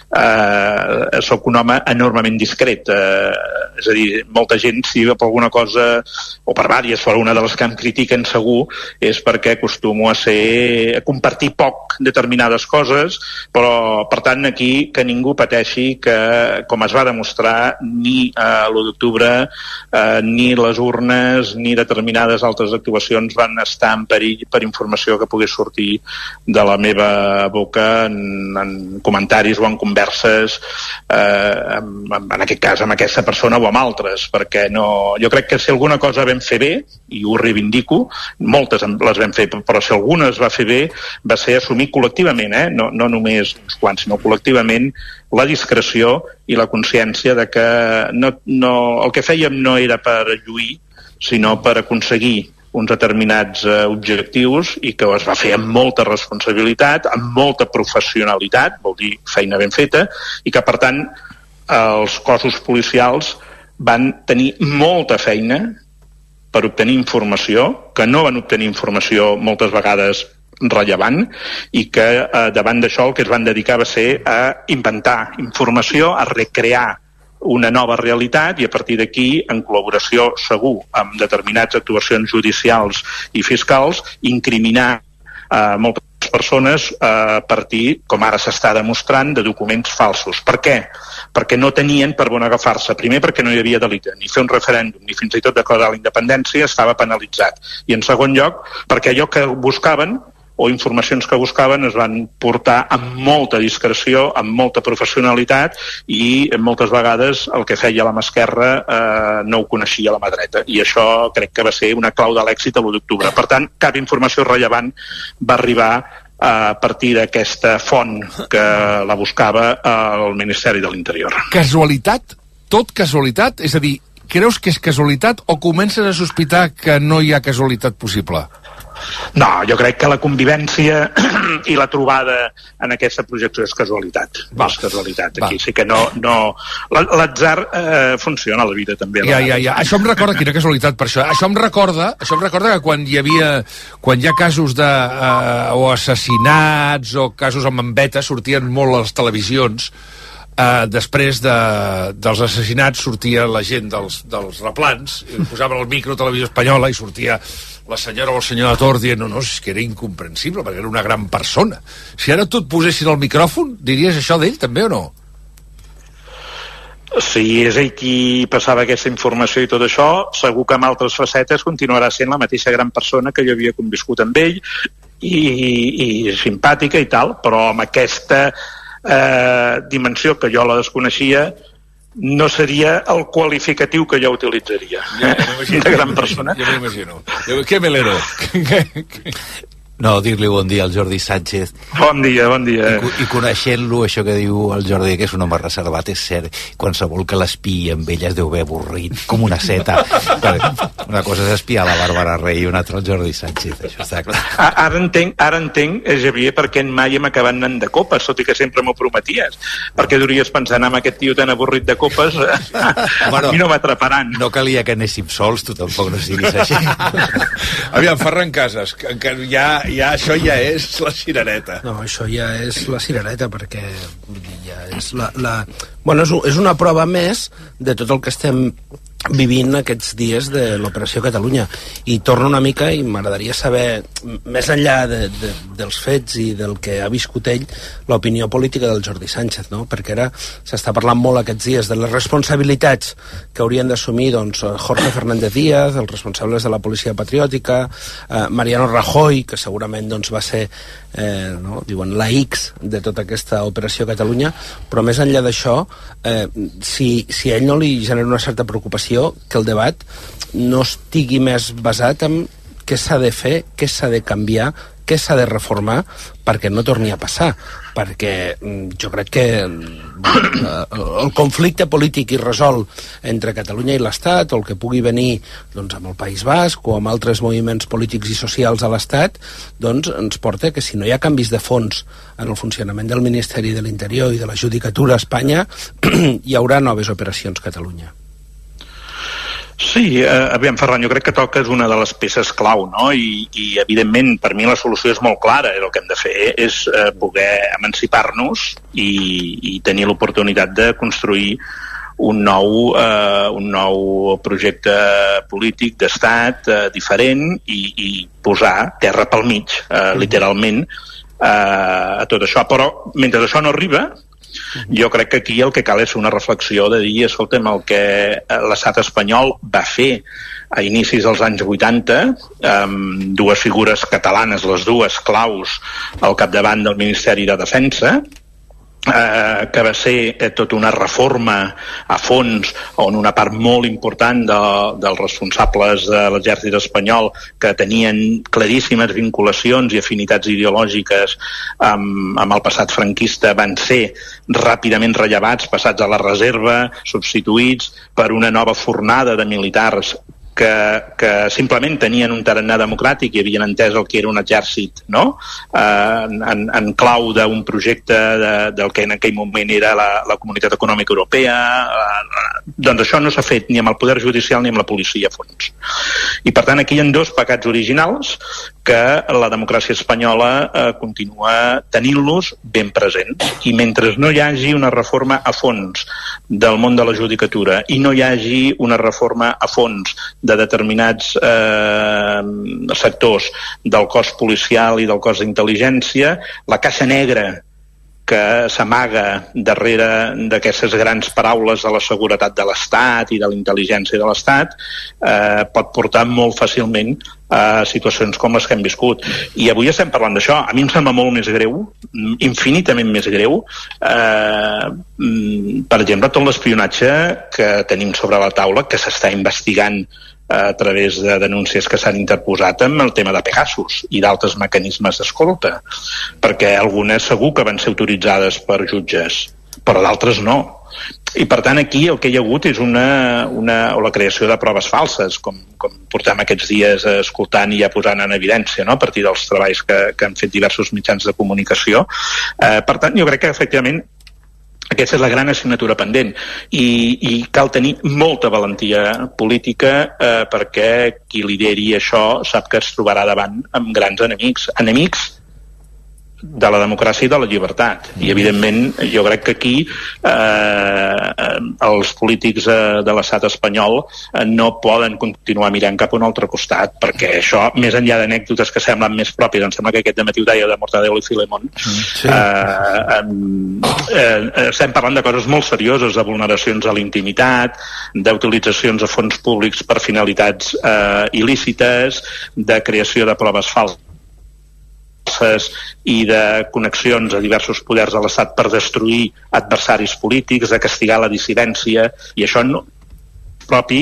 eh, sóc un home enormement discret, eh, és a dir, molta gent, si per alguna cosa, o per vàries, però una de les que em critiquen segur, és perquè acostumo a ser, a compartir poc determinades coses, però per tant aquí que ningú pateixi que, com es va demostrar, ni a l'u d'octubre eh, ni les urnes ni determinades altres actuacions van estar en perill per informació que pogués sortir de la meva boca en, en comentaris o en converses eh, en, en aquest cas amb aquesta persona o amb altres, perquè no, jo crec que si alguna cosa vam fer bé, i ho reivindico, moltes les vam fer, però si alguna es va fer bé va ser assumir col·lectivament, eh? no, no només uns quants, sinó col·lectivament, la discreció i la consciència de que no, no, el que fèiem no era per lluir, sinó per aconseguir uns determinats eh, objectius, i que es va fer amb molta responsabilitat, amb molta professionalitat, vol dir feina ben feta, i que per tant els cossos policials van tenir molta feina per obtenir informació, que no van obtenir informació moltes vegades rellevant, i que eh, davant d'això el que es van dedicar va ser a inventar informació, a recrear una nova realitat, i a partir d'aquí, en col·laboració segur amb determinades actuacions judicials i fiscals, incriminar eh, moltes persones a partir, com ara s'està demostrant, de documents falsos. Per què? Perquè no tenien per on agafar-se. Primer, perquè no hi havia delicte. Ni fer un referèndum, ni fins i tot declarar la independència estava penalitzat. I en segon lloc, perquè allò que buscaven o informacions que buscaven es van portar amb molta discreció, amb molta professionalitat i moltes vegades el que feia la mà esquerra eh, no ho coneixia la mà dreta. I això crec que va ser una clau de l'èxit a l'u d'octubre. Per tant, cap informació rellevant va arribar a partir d'aquesta font que la buscava al Ministeri de l'Interior. Casualitat? Tot casualitat? És a dir, creus que és casualitat o comences a sospitar que no hi ha casualitat possible? No, jo crec que la convivència i la trobada en aquesta projecció és casualitat. Va. És casualitat. Aquí Va. sí que no... no... L'atzar eh, funciona a la vida també. Ja, ja, ja. Això em recorda, quina casualitat per això. Això em recorda, això em recorda que quan hi havia, quan hi ha casos de eh, o assassinats o casos amb embeta, sortien molt a les televisions. Uh, després de, dels assassinats sortia la gent dels, dels replans, i posaven el micro a Televisió Espanyola i sortia la senyora o el senyor de Tor dient no, no, és que era incomprensible perquè era una gran persona. Si ara tu et posessin el micròfon, diries això d'ell també o no? Si és ell qui passava aquesta informació i tot això, segur que amb altres facetes continuarà sent la mateixa gran persona que jo havia conviscut amb ell i, i simpàtica i tal, però amb aquesta Eh, dimensió que jo la desconeixia no seria el qualificatiu que jo utilitzaria ja, ja de gran persona. Ja m'imagino. Què melero? No, dir-li bon dia al Jordi Sánchez. Bon dia, bon dia. I, i coneixent-lo, això que diu el Jordi, que és un home reservat, és cert. Qualsevol que l'espiï amb ell es deu haver avorrit, com una seta. Una cosa és espiar la Bàrbara Rey i una altra el Jordi Sánchez, això està clar. Ara entenc, ara entenc, Javier, per què mai hem acabat anant de copes, tot i que sempre m'ho prometies. Perquè duries pensant amb aquest tio tan avorrit de copes, bueno, a mi no m'atraparan. No calia que anéssim sols, tu tampoc no siguis així. Aviam, Ferran Casas, que, que ja ja això ja és la cirereta. No, això ja és la cirereta, perquè ja és la... la... Bueno, és, és una prova més de tot el que estem vivint aquests dies de l'Operació Catalunya. I torno una mica i m'agradaria saber, més enllà de, de, dels fets i del que ha viscut ell, l'opinió política del Jordi Sánchez, no? Perquè ara s'està parlant molt aquests dies de les responsabilitats que haurien d'assumir doncs, Jorge Fernández Díaz, els responsables de la policia patriòtica, eh, Mariano Rajoy, que segurament doncs, va ser eh, no? diuen la X de tota aquesta Operació Catalunya, però més enllà d'això, eh, si, si a ell no li genera una certa preocupació que el debat no estigui més basat en què s'ha de fer, què s'ha de canviar, què s'ha de reformar perquè no torni a passar, perquè jo crec que el conflicte polític irresolt entre Catalunya i l'Estat, o el que pugui venir doncs, amb el País Basc o amb altres moviments polítics i socials a l'Estat, doncs ens porta que si no hi ha canvis de fons en el funcionament del Ministeri de l'Interior i de la Judicatura a Espanya, hi haurà noves operacions Catalunya. Sí, eh, aviam, Ferran, jo crec que toques una de les peces clau, no? I, i evidentment, per mi la solució és molt clara. El que hem de fer és eh, poder emancipar-nos i, i tenir l'oportunitat de construir un nou, eh, un nou projecte polític d'estat eh, diferent i, i posar terra pel mig, eh, literalment, eh, a tot això. Però, mentre això no arriba, jo crec que aquí el que cal és una reflexió de dir, escolta'm, el que l'estat espanyol va fer a inicis dels anys vuitanta, amb dues figures catalanes, les dues claus al capdavant del Ministeri de Defensa, Eh, que va ser eh, tota una reforma a fons on una part molt important de, dels responsables de l'exèrcit espanyol que tenien claríssimes vinculacions i afinitats ideològiques amb, amb el passat franquista van ser ràpidament rellevats, passats a la reserva, substituïts per una nova fornada de militars que, que simplement tenien un tarannà democràtic i havien entès el que era un exèrcit, no? Eh, en, en clau d'un projecte de, del que en aquell moment era la, la Comunitat Econòmica Europea. Eh, doncs això no s'ha fet ni amb el poder judicial ni amb la policia a fons. I per tant aquí hi ha dos pecats originals que la democràcia espanyola eh, continua tenint-los ben presents. I mentre no hi hagi una reforma a fons del món de la judicatura i no hi hagi una reforma a fons de determinats eh, sectors del cos policial i del cos d'intel·ligència, la caixa negra que s'amaga darrere d'aquestes grans paraules de la seguretat de l'Estat i de la intel·ligència de l'Estat, eh, pot portar molt fàcilment a situacions com les que hem viscut. I avui estem parlant d'això. A mi em sembla molt més greu, infinitament més greu, eh, per exemple, tot l'espionatge que tenim sobre la taula, que s'està investigant a través de denúncies que s'han interposat amb el tema de Pegasus i d'altres mecanismes d'escolta, perquè algunes segur que van ser autoritzades per jutges, però d'altres no. I per tant aquí el que hi ha hagut és una, una, o la creació de proves falses, com, com portem aquests dies escoltant i ja posant en evidència, no?, a partir dels treballs que, que han fet diversos mitjans de comunicació. Eh, per tant, jo crec que efectivament aquesta és la gran assignatura pendent i, i cal tenir molta valentia política eh, perquè qui lideri això sap que es trobarà davant amb grans enemics, enemics de la democràcia i de la llibertat. I evidentment jo crec que aquí eh, els polítics eh, de l'estat espanyol eh, no poden continuar mirant cap a un altre costat, perquè això, més enllà d'anècdotes que semblen més pròpies, em sembla que aquest dematí ho deia de Mortadelo i Filemón, sí. eh, eh, estem parlant de coses molt serioses, de vulneracions a la intimitat, d'utilitzacions de fons públics per finalitats eh, il·lícites, de creació de proves falses i de connexions a diversos poders de l'Estat per destruir adversaris polítics, de castigar la dissidència, i això no propi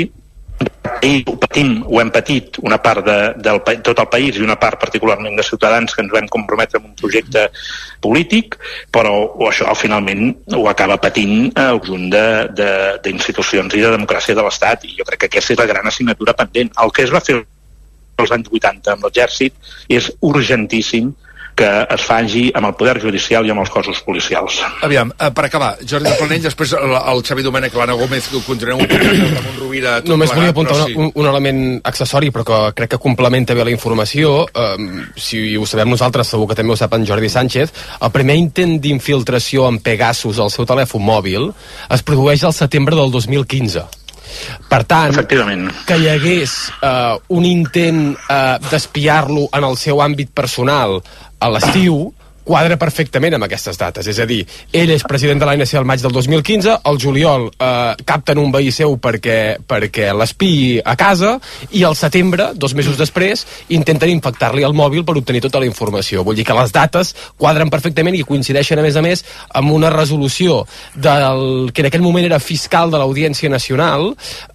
ho patim, ho hem patit una part de, del tot el país i una part particularment de ciutadans que ens vam comprometre amb un projecte polític, però això finalment ho acaba patint el conjunt d'institucions i de democràcia de l'Estat, i jo crec que aquesta és la gran assignatura pendent. El que es va fer als anys vuitanta amb l'exèrcit és urgentíssim que es faci amb el poder judicial i amb els cossos policials. Aviam, eh, per acabar, Jordi de Planell, després el, el Xavi Domènech, l'Anna Gómez, continuem un poc, el Ramon Rovira... Només volia apuntar sí. un, un element accessori, però que crec que complementa bé la informació. Eh, si ho sabem nosaltres, segur que també ho sap en Jordi Sánchez. El primer intent d'infiltració amb Pegasus al seu telèfon mòbil es produeix al setembre del dos mil quinze. Per tant, que hi hagués uh, un intent uh, d'espiar-lo en el seu àmbit personal a l'estiu quadra perfectament amb aquestes dates. És a dir, ell és president de l'A N C al maig del dos mil quinze, el juliol eh, capten un veí seu perquè, perquè l'espiï a casa, i al setembre, dos mesos després, intenten infectar-li el mòbil per obtenir tota la informació. Vull dir que les dates quadren perfectament i coincideixen, a més a més, amb una resolució del que en aquell moment era fiscal de l'Audiència Nacional,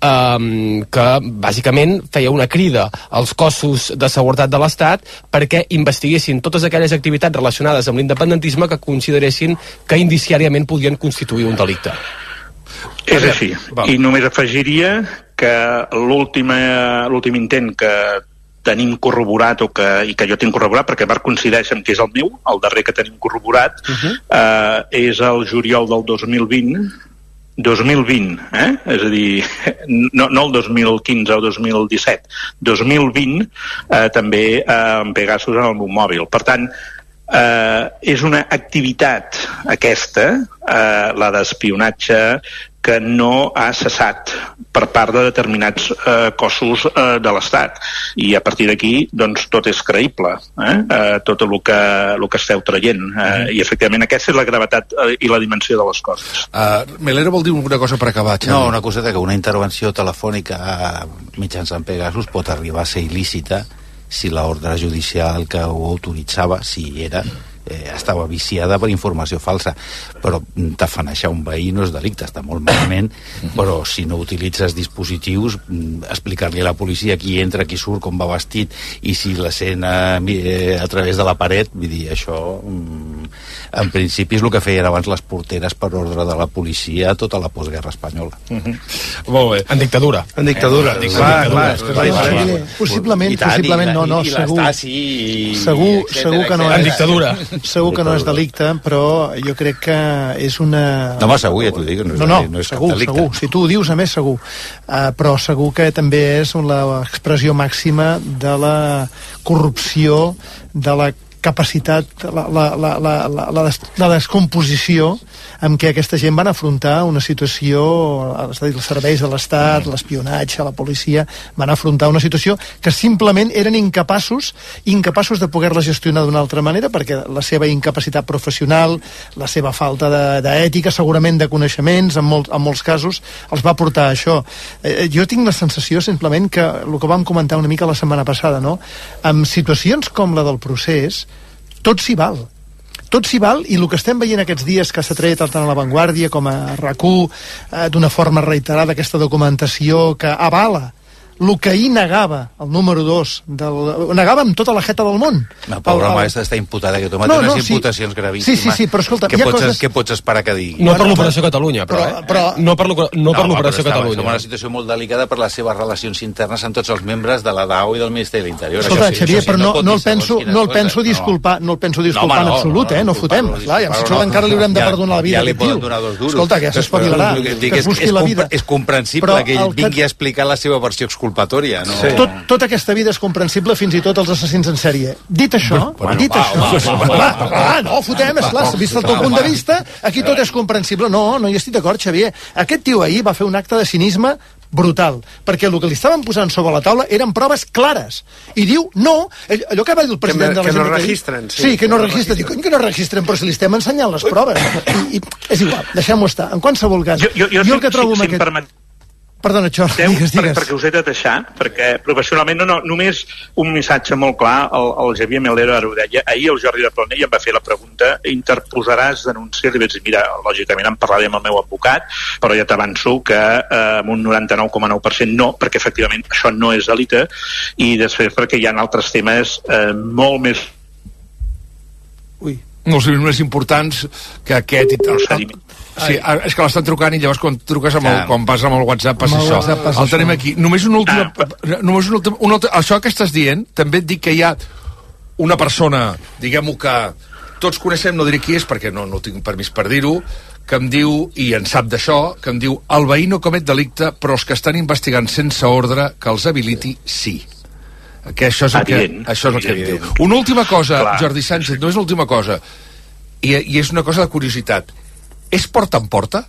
eh, que bàsicament feia una crida als cossos de seguretat de l'Estat perquè investiguessin totes aquelles activitats relacionades amb l'independentisme que consideressin que indiciàriament podien constituir un delicte. És així. I només afegiria que l'últim intent que tenim corroborat o que, i que jo tinc corroborat perquè Marc coincideix amb que és el meu, el darrer que tenim corroborat, uh-huh. eh, és el juliol del dos mil vint, dos mil vint, eh? És a dir, no, no el dos mil quinze o dos mil disset, dos mil vint eh, també eh, amb Pegasus en el meu mòbil. Per tant, eh, és una activitat aquesta, eh, la d'espionatge, que no ha cessat per part de determinats eh, cossos eh, de l'Estat, i a partir d'aquí doncs tot és creïble, eh? Eh, tot el que, el que esteu traient, eh? Mm. I efectivament aquesta és la gravetat eh, i la dimensió de les coses. uh, Melero vol dir alguna cosa per acabar, Xavi? No, una coseta, que una intervenció telefònica mitjançant Pegasus pot arribar a ser il·lícita si l'ordre judicial que ho autoritzava, si hi era, eh, estava viciada per informació falsa. Però tafanejar un veí no és delicte, està molt malament, però si no utilitzes dispositius, explicar-li a la policia qui entra, qui surt, com va vestit, i si l'escena eh, a través de la paret, vull dir, això en principi és el que feien abans les porteres per ordre de la policia a tota la postguerra espanyola. Uh-huh. Molt bé. En dictadura. En dictadura. Eh, clar, clar, clar. Possiblement, possiblement no, no, segur. Segur, segur que no és... En dictadura. Segur que no és delicte, però jo crec que és una... No, home, segur, ja t'ho dic, no és, no, no, no és segur, segur. Si tu ho dius, a més, segur. Uh, però segur que també és l'expressió màxima de la corrupció, de la capacitat, la, la, la, la, la, la, des, la descomposició amb què aquesta gent van afrontar una situació, és a dir, els serveis de l'Estat, l'espionatge, la policia, van afrontar una situació que simplement eren incapaços, incapaços de poder-la gestionar d'una altra manera, perquè la seva incapacitat professional, la seva falta d'ètica, segurament de coneixements, en, molt, en molts casos, els va portar a això. Eh, jo tinc la sensació, simplement, que el que vam comentar una mica la setmana passada, no? En situacions com la del procés, tot s'hi val. Tot s'hi val, i el que estem veient aquests dies que s'ha tret tant a La Vanguardia com a R A C u, eh, d'una forma reiterada, aquesta documentació que avala el que ahir negava el número dos, del, negava amb tota la jeta del món. La pobra maestra està imputada, que toma no, unes no, imputacions sí. gravíssimes. Sí, sí, sí, però escolta, què hi ha pots, coses... Què pots esperar que digui? No per l'Operació Catalunya, però, però, però eh? No per l'Operació Catalunya. Som una situació molt delicada per les seves relacions internes amb tots els membres de la D A O i del Ministeri de l'Interior. Escolta, això, Xavier, sí, però no, no, el penso, no el penso coses. disculpar, no el penso disculpar en absolut, eh? No fotem. Clar, i amb això encara li haurem de perdonar la vida. Ja li poden donar dos duros. Escolta, que s'espavilarà, que es busqui la vida. És comprensible que ell vingui a explicar la seva versió exculpatòria, no? Tota aquesta vida és comprensible, fins i tot els assassins en sèrie. Dit això, bueno, dit va, això... Va, va, va, va, no, fotem, esclar, vist el teu punt de vista, aquí tot és comprensible. No, no hi estic d'acord, Xavier. Aquest tio ahir va fer un acte de cinisme brutal, perquè el que li estaven posant sobre la taula eren proves clares. I diu, no, allò que va dir el president de la Generalitat... Que no Generalitat... registren. Sí, sí que no registren. Diu, cony, que no registren, però si li estem ensenyant les proves. I, i és igual, deixem-ho estar. En qualsevol cas, jo, jo, jo, jo el que trobo si, amb si aquest... Permet... Perdona, Xor, Deu, digues, digues. Per, perquè us he de deixar, perquè professionalment no, no, només un missatge molt clar, el, el Xavier Melero ara ho deia, ahir el Jordi de Planell em va fer la pregunta, interposaràs denúncia? I vaig dir, mira, lògicament en parlaré amb el meu advocat, però ja t'avanço que eh, amb un noranta-nou coma nou per cent no, perquè efectivament això no és delite, i després perquè hi ha altres temes eh, molt més... Ui. No, els més importants que aquest i tal. Sí, és que l'estan trucant i llavors quan truques amb el, quan vas amb el WhatsApp passa amb això. WhatsApp passa el tenim això. Aquí. Només una última... Ah. Només una última, una última, això que estàs dient, també et dic que hi ha una persona, diguem-ho que tots coneixem, no diré qui és perquè no, no tinc permís per dir-ho, que em diu, i en sap d'això, que em diu el veí no comet delicte, però els que estan investigant sense ordre que els habiliti, sí. Que això és el que, això és el que em diu. Una última cosa, clar. Jordi Sánchez, no és l'última cosa, i, i és una cosa de curiositat. És porta en porta?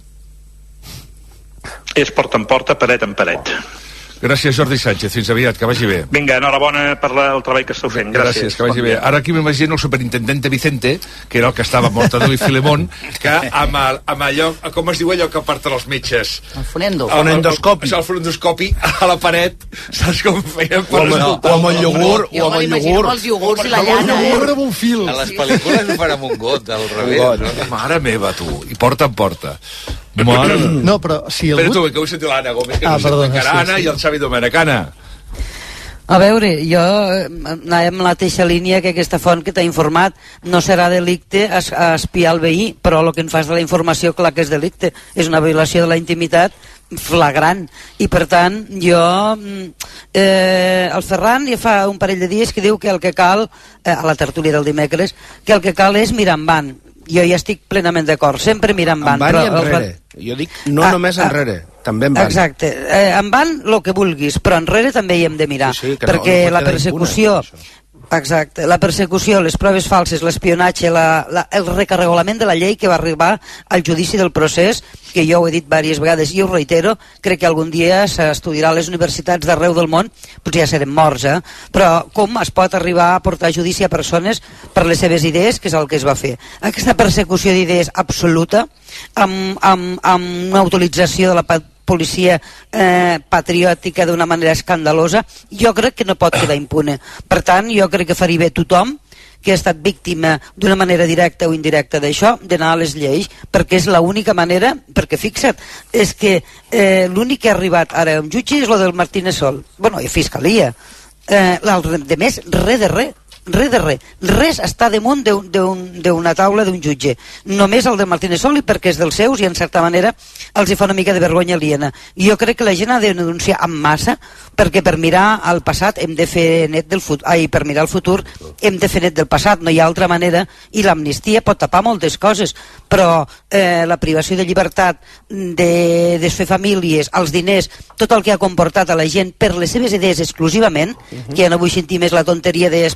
És porta en porta, paret en paret. Gràcies, Jordi Sánchez. Fins aviat, que vagi bé. Vinga, enhorabona per la, el treball que esteu fent. Gràcies. Gràcies, que vagi bé. Ara aquí m'imagino el superintendente Vicente, que era el que estava amb Mortadelo i Filemón, que amb, el, amb allò, com es diu allò que aparten els metges? El fonendo. El fonendoscopi. El fonendoscopi a la paret, saps com feien per escoltar? O amb el iogurt. O amb el iogurt. Amb els iogurts i la llana. Iogurt amb un fil. A les pel·lícules ho fan amb un got, al revés. Mare meva, tu. I porta en porta. Mare. No, però si algú... Espera tu, que vull sentir l'Anna Gómez, que ah, no perdona, sé sí, Anna sí. I el Xavi Domènech. Anna. A veure, jo anava en la mateixa línia que aquesta font que t'ha informat. No serà delicte es, espiar el veí, però el que en fas de la informació, clar que és delicte. És una violació de la intimitat flagrant. I per tant, jo... Eh, el Ferran ja fa un parell de dies que diu que el que cal, eh, a la tertúlia del dimecres, que el que cal és mirar en van. Jo ja estic plenament d'acord, sempre mirar en van. En van però, i enrere. El... Jo dic no ah, només enrere, ah, també en van. Exacte. Eh, en van el que vulguis, però enrere també hi hem de mirar. Sí, sí, perquè no, no la persecució... Impune, exacte, la persecució, les proves falses, l'espionatge, la, la, el recarregolament de la llei que va arribar al judici del procés, que jo ho he dit diverses vegades i ho reitero, crec que algun dia s'estudiarà a les universitats d'arreu del món, potser ja serem morts, eh? Però com es pot arribar a portar a judici a persones per les seves idees, que és el que es va fer. Aquesta persecució d'idees absoluta, amb, amb, amb una utilització de la policia eh, patriòtica d'una manera escandalosa, jo crec que no pot quedar impune. Per tant, jo crec que faria bé tothom que ha estat víctima d'una manera directa o indirecta d'això, d'anar a les lleis, perquè és l'única manera, perquè fixa't, és que eh, l'únic que ha arribat ara a un jutge és lo del Martínez Sol, bueno, i fiscalia, eh, de més, res de res, res de res, res està damunt d'una taula d'un jutge, només el de Martínez Soli perquè és dels seus i en certa manera els hi fa una mica de vergonya aliena. Jo crec que la gent ha de denunciar en massa perquè per mirar al passat hem de fer net del futur, ai, per mirar el futur hem de fer net del passat, no hi ha altra manera, i l'amnistia pot tapar moltes coses, però eh, la privació de llibertat, de desfer famílies, els diners, tot el que ha comportat a la gent per les seves idees exclusivament, uh-huh. que ja no vull sentir més la tonteria d'Espanya no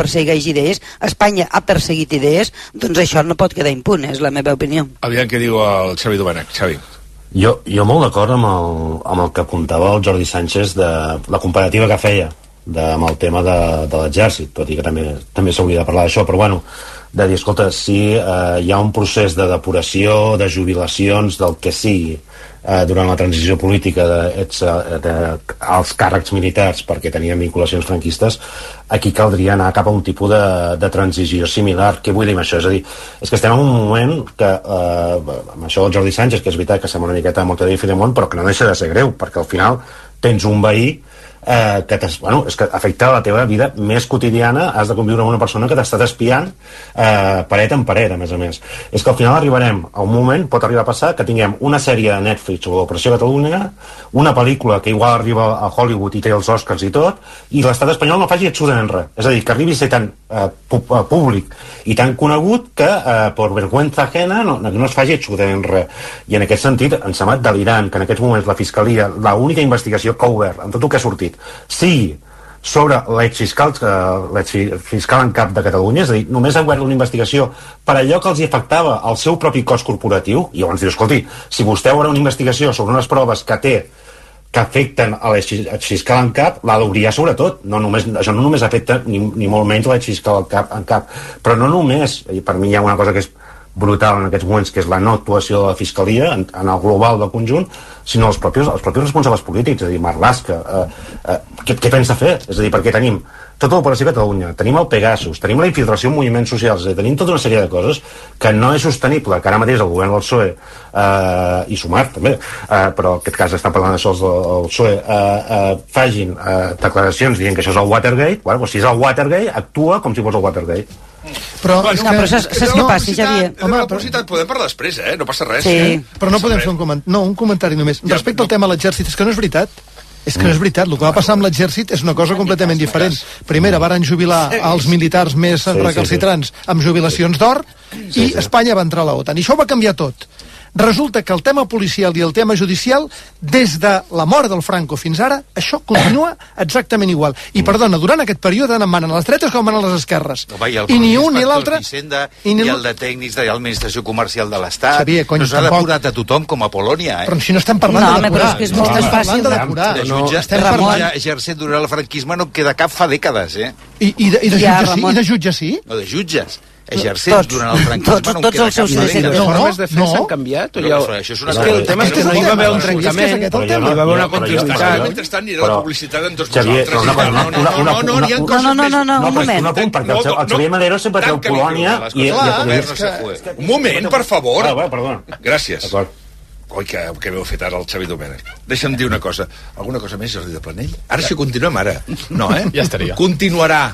persegueix idees, Espanya ha perseguit idees, doncs això no pot quedar impune, és la meva opinió. Aviam què diu el Xavi Domènech. Xavi. Jo, jo molt d'acord amb, el, amb el que apuntava el Jordi Sánchez de la comparativa que feia de, amb el tema de, de l'exèrcit, tot i que també, també s'hauria de parlar d'això, però bueno, de dir, escolta, si eh, hi ha un procés de depuració, de jubilacions, del que sigui, eh, durant la transició política de, ets, eh, de, als càrrecs militars perquè tenien vinculacions franquistes, aquí caldria anar cap a un tipus de, de transició similar. Què vull dir amb això? És a dir, és que estem en un moment que, eh, amb això del Jordi Sánchez, que és veritat que sembla una miqueta a Montadí i Filemón, però que no deixa de ser greu, perquè al final tens un veí Eh, que, bueno, és que afecta la teva vida més quotidiana, has de conviure amb una persona que t'ha estat espiant eh, paret en paret, a més a més. És que al final arribarem a un moment, pot arribar a passar, que tinguem una sèrie de Netflix sobre l'Operació Catalunya, una pel·lícula que igual arriba a Hollywood i té els Oscars i tot, i l'estat espanyol no faci absolutament res. És a dir, que arribi a ser tan eh, públic i tan conegut que eh, per vergüenza ajena no, no es faci absolutament res. I en aquest sentit em sembla delirant que en aquests moments la Fiscalia, l'única investigació que ha obert en tot el que ha sortit sigui sobre l'exfiscal l'exfiscal en cap de Catalunya, és a dir, només ha obert una investigació per allò que els hi afectava al seu propi cos corporatiu, i llavors diu, escolti, si vostè obre una investigació sobre unes proves que té que afecten a l'exfiscal en cap, l'ha d'obrir sobretot. No només, això no només afecta ni, ni molt menys l'exfiscal en cap, en cap, però no només, i per mi hi ha una cosa que és brutal en aquests moments, que és la no actuació de la Fiscalia en, en el global del conjunt, sinó els propis, els propis responsables polítics, és a dir, Marlaska, eh, eh, què, què pensa fer? És a dir, perquè tenim tota l'operació Catalunya, tenim el Pegasus, tenim la infiltració en moviments socials, és a dir, tenim tota una sèrie de coses que no és sostenible, que ara mateix el govern del P S O E eh, i Sumar també, eh, però en aquest cas estan parlant d'això del P S O E, eh, eh, fagin eh, declaracions dient que això és el Watergate. Bueno, doncs si és el Watergate, actua com si fos el Watergate. Però, no, és que, però saps, saps què passa, Xavier? Home, la publicitat podem parlar després, eh? No passa res. Sí. Eh? Però no podem fer un comentari, no, un comentari només. Ja, Respecte no. al tema de l'exèrcit, és que no és veritat. És que no és veritat, el que va passar amb l'exèrcit és una cosa completament diferent. Primera, varen jubilar els militars més recalcitrants amb jubilacions d'or i Espanya va entrar a l'OTAN. I això ho va canviar tot. Resulta que el tema policial i el tema judicial, des de la mort del Franco fins ara, això continua exactament igual. I, perdona, durant aquest període en manen a les dretes com manen a les esquerres. No, va, i, I ni un ni l'altre... I, ni i el de tècnics de l'administració comercial de l'Estat. Xavier, cony, no s'ha tampoc... depurat a tothom com a Polònia, eh? Però si no estem parlant no, de depurar. No, però és que és molt no, fàcil de depurar. De jutge, no, estem Ramon, parlant... exercit durant el franquisme no queda cap fa dècades, eh? I, i, de, i, de, ja, jutge, sí? I de jutge sí? No, de jutges. Exercents durant el franquisme tots, no tots queda els seus cap no, Les formes de fer no. s'han canviat? O Però, ja... però això és una és que el tema és que no hi va haver un trencament, hi va haver una continuïtat. Mentrestant anirà la publicitat en tots Xavier, vosaltres. no, no, no, no, no, hi ha coses no, no, no, no, no, un moment. Un apunt, perquè el, el Xavier Madero sempre treu Polònia i... Un moment, per favor. Ah, perdona. Gràcies. Oi, que, que m'heu fet ara el Xavi Domènech. Deixa'm dir una cosa. Alguna cosa més, Jordi de Planell? Ara sí continuem, ara. No, eh? Ja estaria. Continuarà.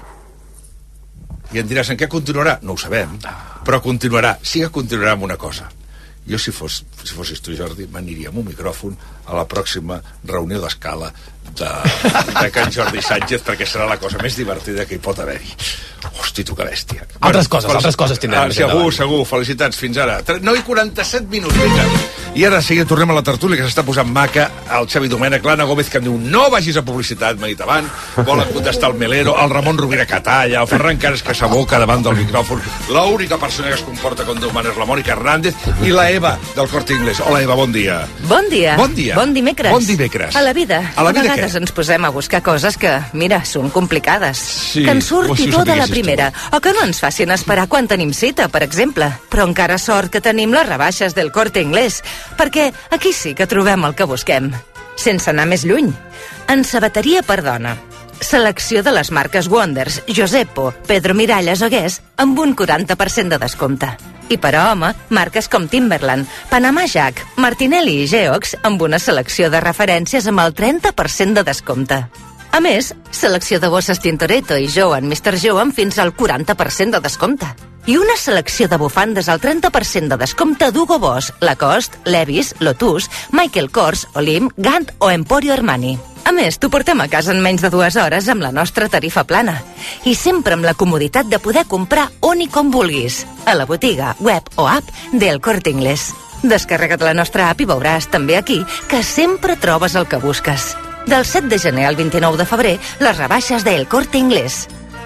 I em diràs, en què continuarà? No ho sabem, però continuarà. Sí que continuarà amb una cosa. Jo, si, fos, si fossis tu, Jordi, m'aniria amb un micròfon a la pròxima reunió d'escala de, de Can Jordi Sánchez, perquè serà la cosa més divertida que hi pot haver-hi. Hosti, tu que bèstia. Altres coses, altres coses tindrem. Ah, segur, segur, felicitats, fins ara. nou i quaranta-set minuts, vinga. I ara sí que tornem a la tertúlia, que s'està posant maca, el Xavi Domènech, l'Anna Gómez, que em diu no vagis a publicitat, m'ha dit abans, volen contestar el Melero, el Ramon Rovira Catalla, el Ferran Cares, que s'aboca davant del micròfon, l'única persona que es comporta com Déu mana és la Mònica Hernández, i la Eva, del Corte Inglés. Hola, Eva, bon dia. Bon dia. Bon dia. Bon dimecres. Bon dimecres. A la vida. A la vida a vegades què? ens posem a buscar coses que, mira, són complicades. Sí, que ens surti si tot a la tu. primera. O que no ens facin esperar quan tenim cita, per exemple. Però encara sort que tenim les rebaixes del Corte Inglés, perquè aquí sí que trobem el que busquem. Sense anar més lluny. En sabateria per dona. Selecció de les marques Wonders, Josepo, Pedro Miralles o Guess amb un quaranta per cent de descompte. I per a home, marques com Timberland, Panamà Jack, Martinelli i Geox amb una selecció de referències amb el trenta per cent de descompte. A més, selecció de bosses Tintoretto i Joe en mister Joe amb fins al quaranta per cent de descompte. I una selecció de bufandes al trenta per cent de descompte d'Hugo Boss, Lacoste, Levi's, Lotus, Michael Kors, Olim, Gant o Emporio Armani. A més, t'ho portem a casa en menys de dues hores amb la nostra tarifa plana. I sempre amb la comoditat de poder comprar on i com vulguis. A la botiga, web o app del Corte Inglés. Descarrega't la nostra app i veuràs també aquí que sempre trobes el que busques. Del set de gener al vint-i-nou de febrer, les rebaixes del Corte Inglés.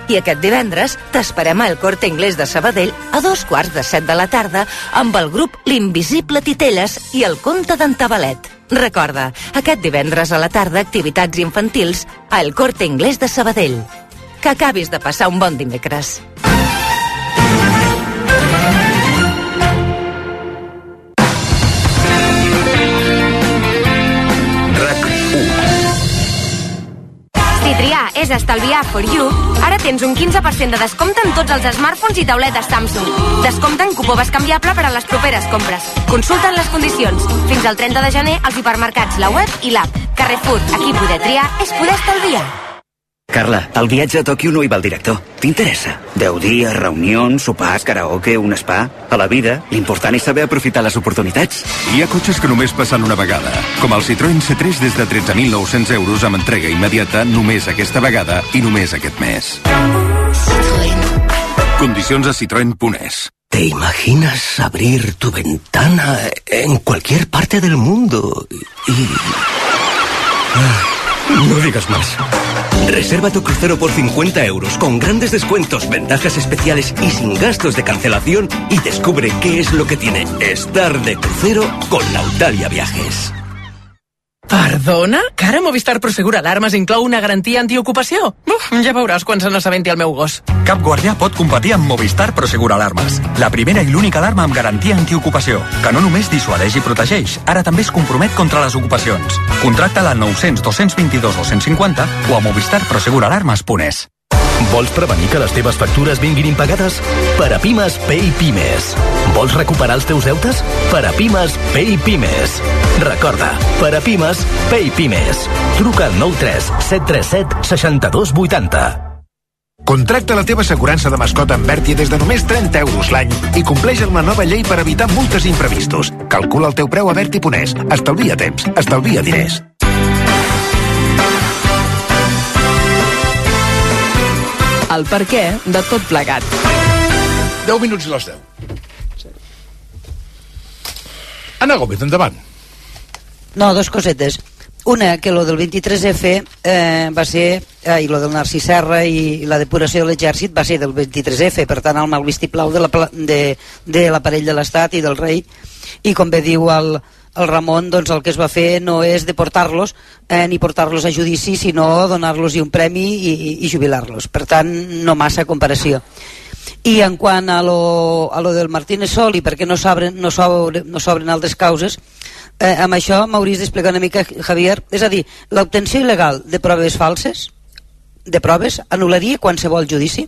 I aquest divendres t'esperem al Corte Inglés de Sabadell a dos quarts de set de la tarda amb el grup L'Invisible Titelles i el conte d'en Tabalet. Recorda, aquest divendres a la tarda activitats infantils al Corte Inglés de Sabadell. Que acabis de passar un bon dimecres. Si triar és estalviar for you, ara tens un quinze per cent de descompte en tots els smartphones i tauletes Samsung. Descompte en cupó bescanviable per a les properes compres. Consulta'n les condicions. Fins al trenta de gener als hipermercats, la web i l'app. Carrefour, aquí poder triar és poder estalviar. Carla, el viatge a Tòquio no hi va el director. T'interessa? Deu dies, reunions, sopars, karaoke, un spa... A la vida, l'important és saber aprofitar les oportunitats. Hi ha cotxes que només passen una vegada, com el Citroën C tres des de tretze mil nou-cents euros amb entrega immediata només aquesta vegada i només aquest mes. Citroën. Condicions a citroen punt es. ¿Te imaginas abrir tu ventana en cualquier parte del mundo y... No digas más. Reserva tu crucero por cincuenta euros, con grandes descuentos, ventajas especiales y sin gastos de cancelación, y descubre qué es lo que tiene estar de crucero con Lautalia Viajes. Perdona? Que ara Movistar Prosegur Alarmes inclou una garantia antiocupació? Uf, ja veuràs quan se n'assabenti el meu gos. Cap guardià pot competir amb Movistar Prosegur Alarmes. La primera i l'única alarma amb garantia antiocupació, que no només dissuadeix i protegeix, ara també es compromet contra les ocupacions. Contracta-la al nou cents dos cents vint-i-dos dos cents cinquanta o a movistar prosegur alarmes punt es. Vols prevenir que les teves factures vinguin impagades? Per a Pimes, Pay Pimes. Vols recuperar els teus deutes? Per a Pimes, Pay Pimes. Recorda, per a Pimes, Pay Pimes. Truca al nou tres set tres set sis dos vuit zero. Contracta la teva assegurança de mascota amb Berti des de només trenta euros l'any i compleix amb la nova llei per evitar multes i imprevistos. Calcula el teu preu a berti punt es. Estalvia temps, estalvia diners. El per què de tot plegat. deu minuts i les deu. Anna Gómez, endavant. No, dos cosetes. Una, que lo del vint-i-tres efe eh, va ser, eh, i lo del Narcís Serra i, i la depuració de l'exèrcit va ser del vint-i-tres efe, per tant el mal vistiplau de l'aparell de, de, de l'Estat i del rei, i com bé diu el, el Ramon, doncs el que es va fer no és deportar-los eh, ni portar-los a judici, sinó donar-los un premi i, i, i jubilar-los. Per tant, no massa comparació. I en quant a lo, a lo del Martínez Sol i per què no s'obren no s'obren, no s'obren altres causes, eh, amb això m'hauries d'explicar una mica, Javier. És a dir, l'obtenció il·legal de proves falses, de proves, anul·laria qualsevol judici?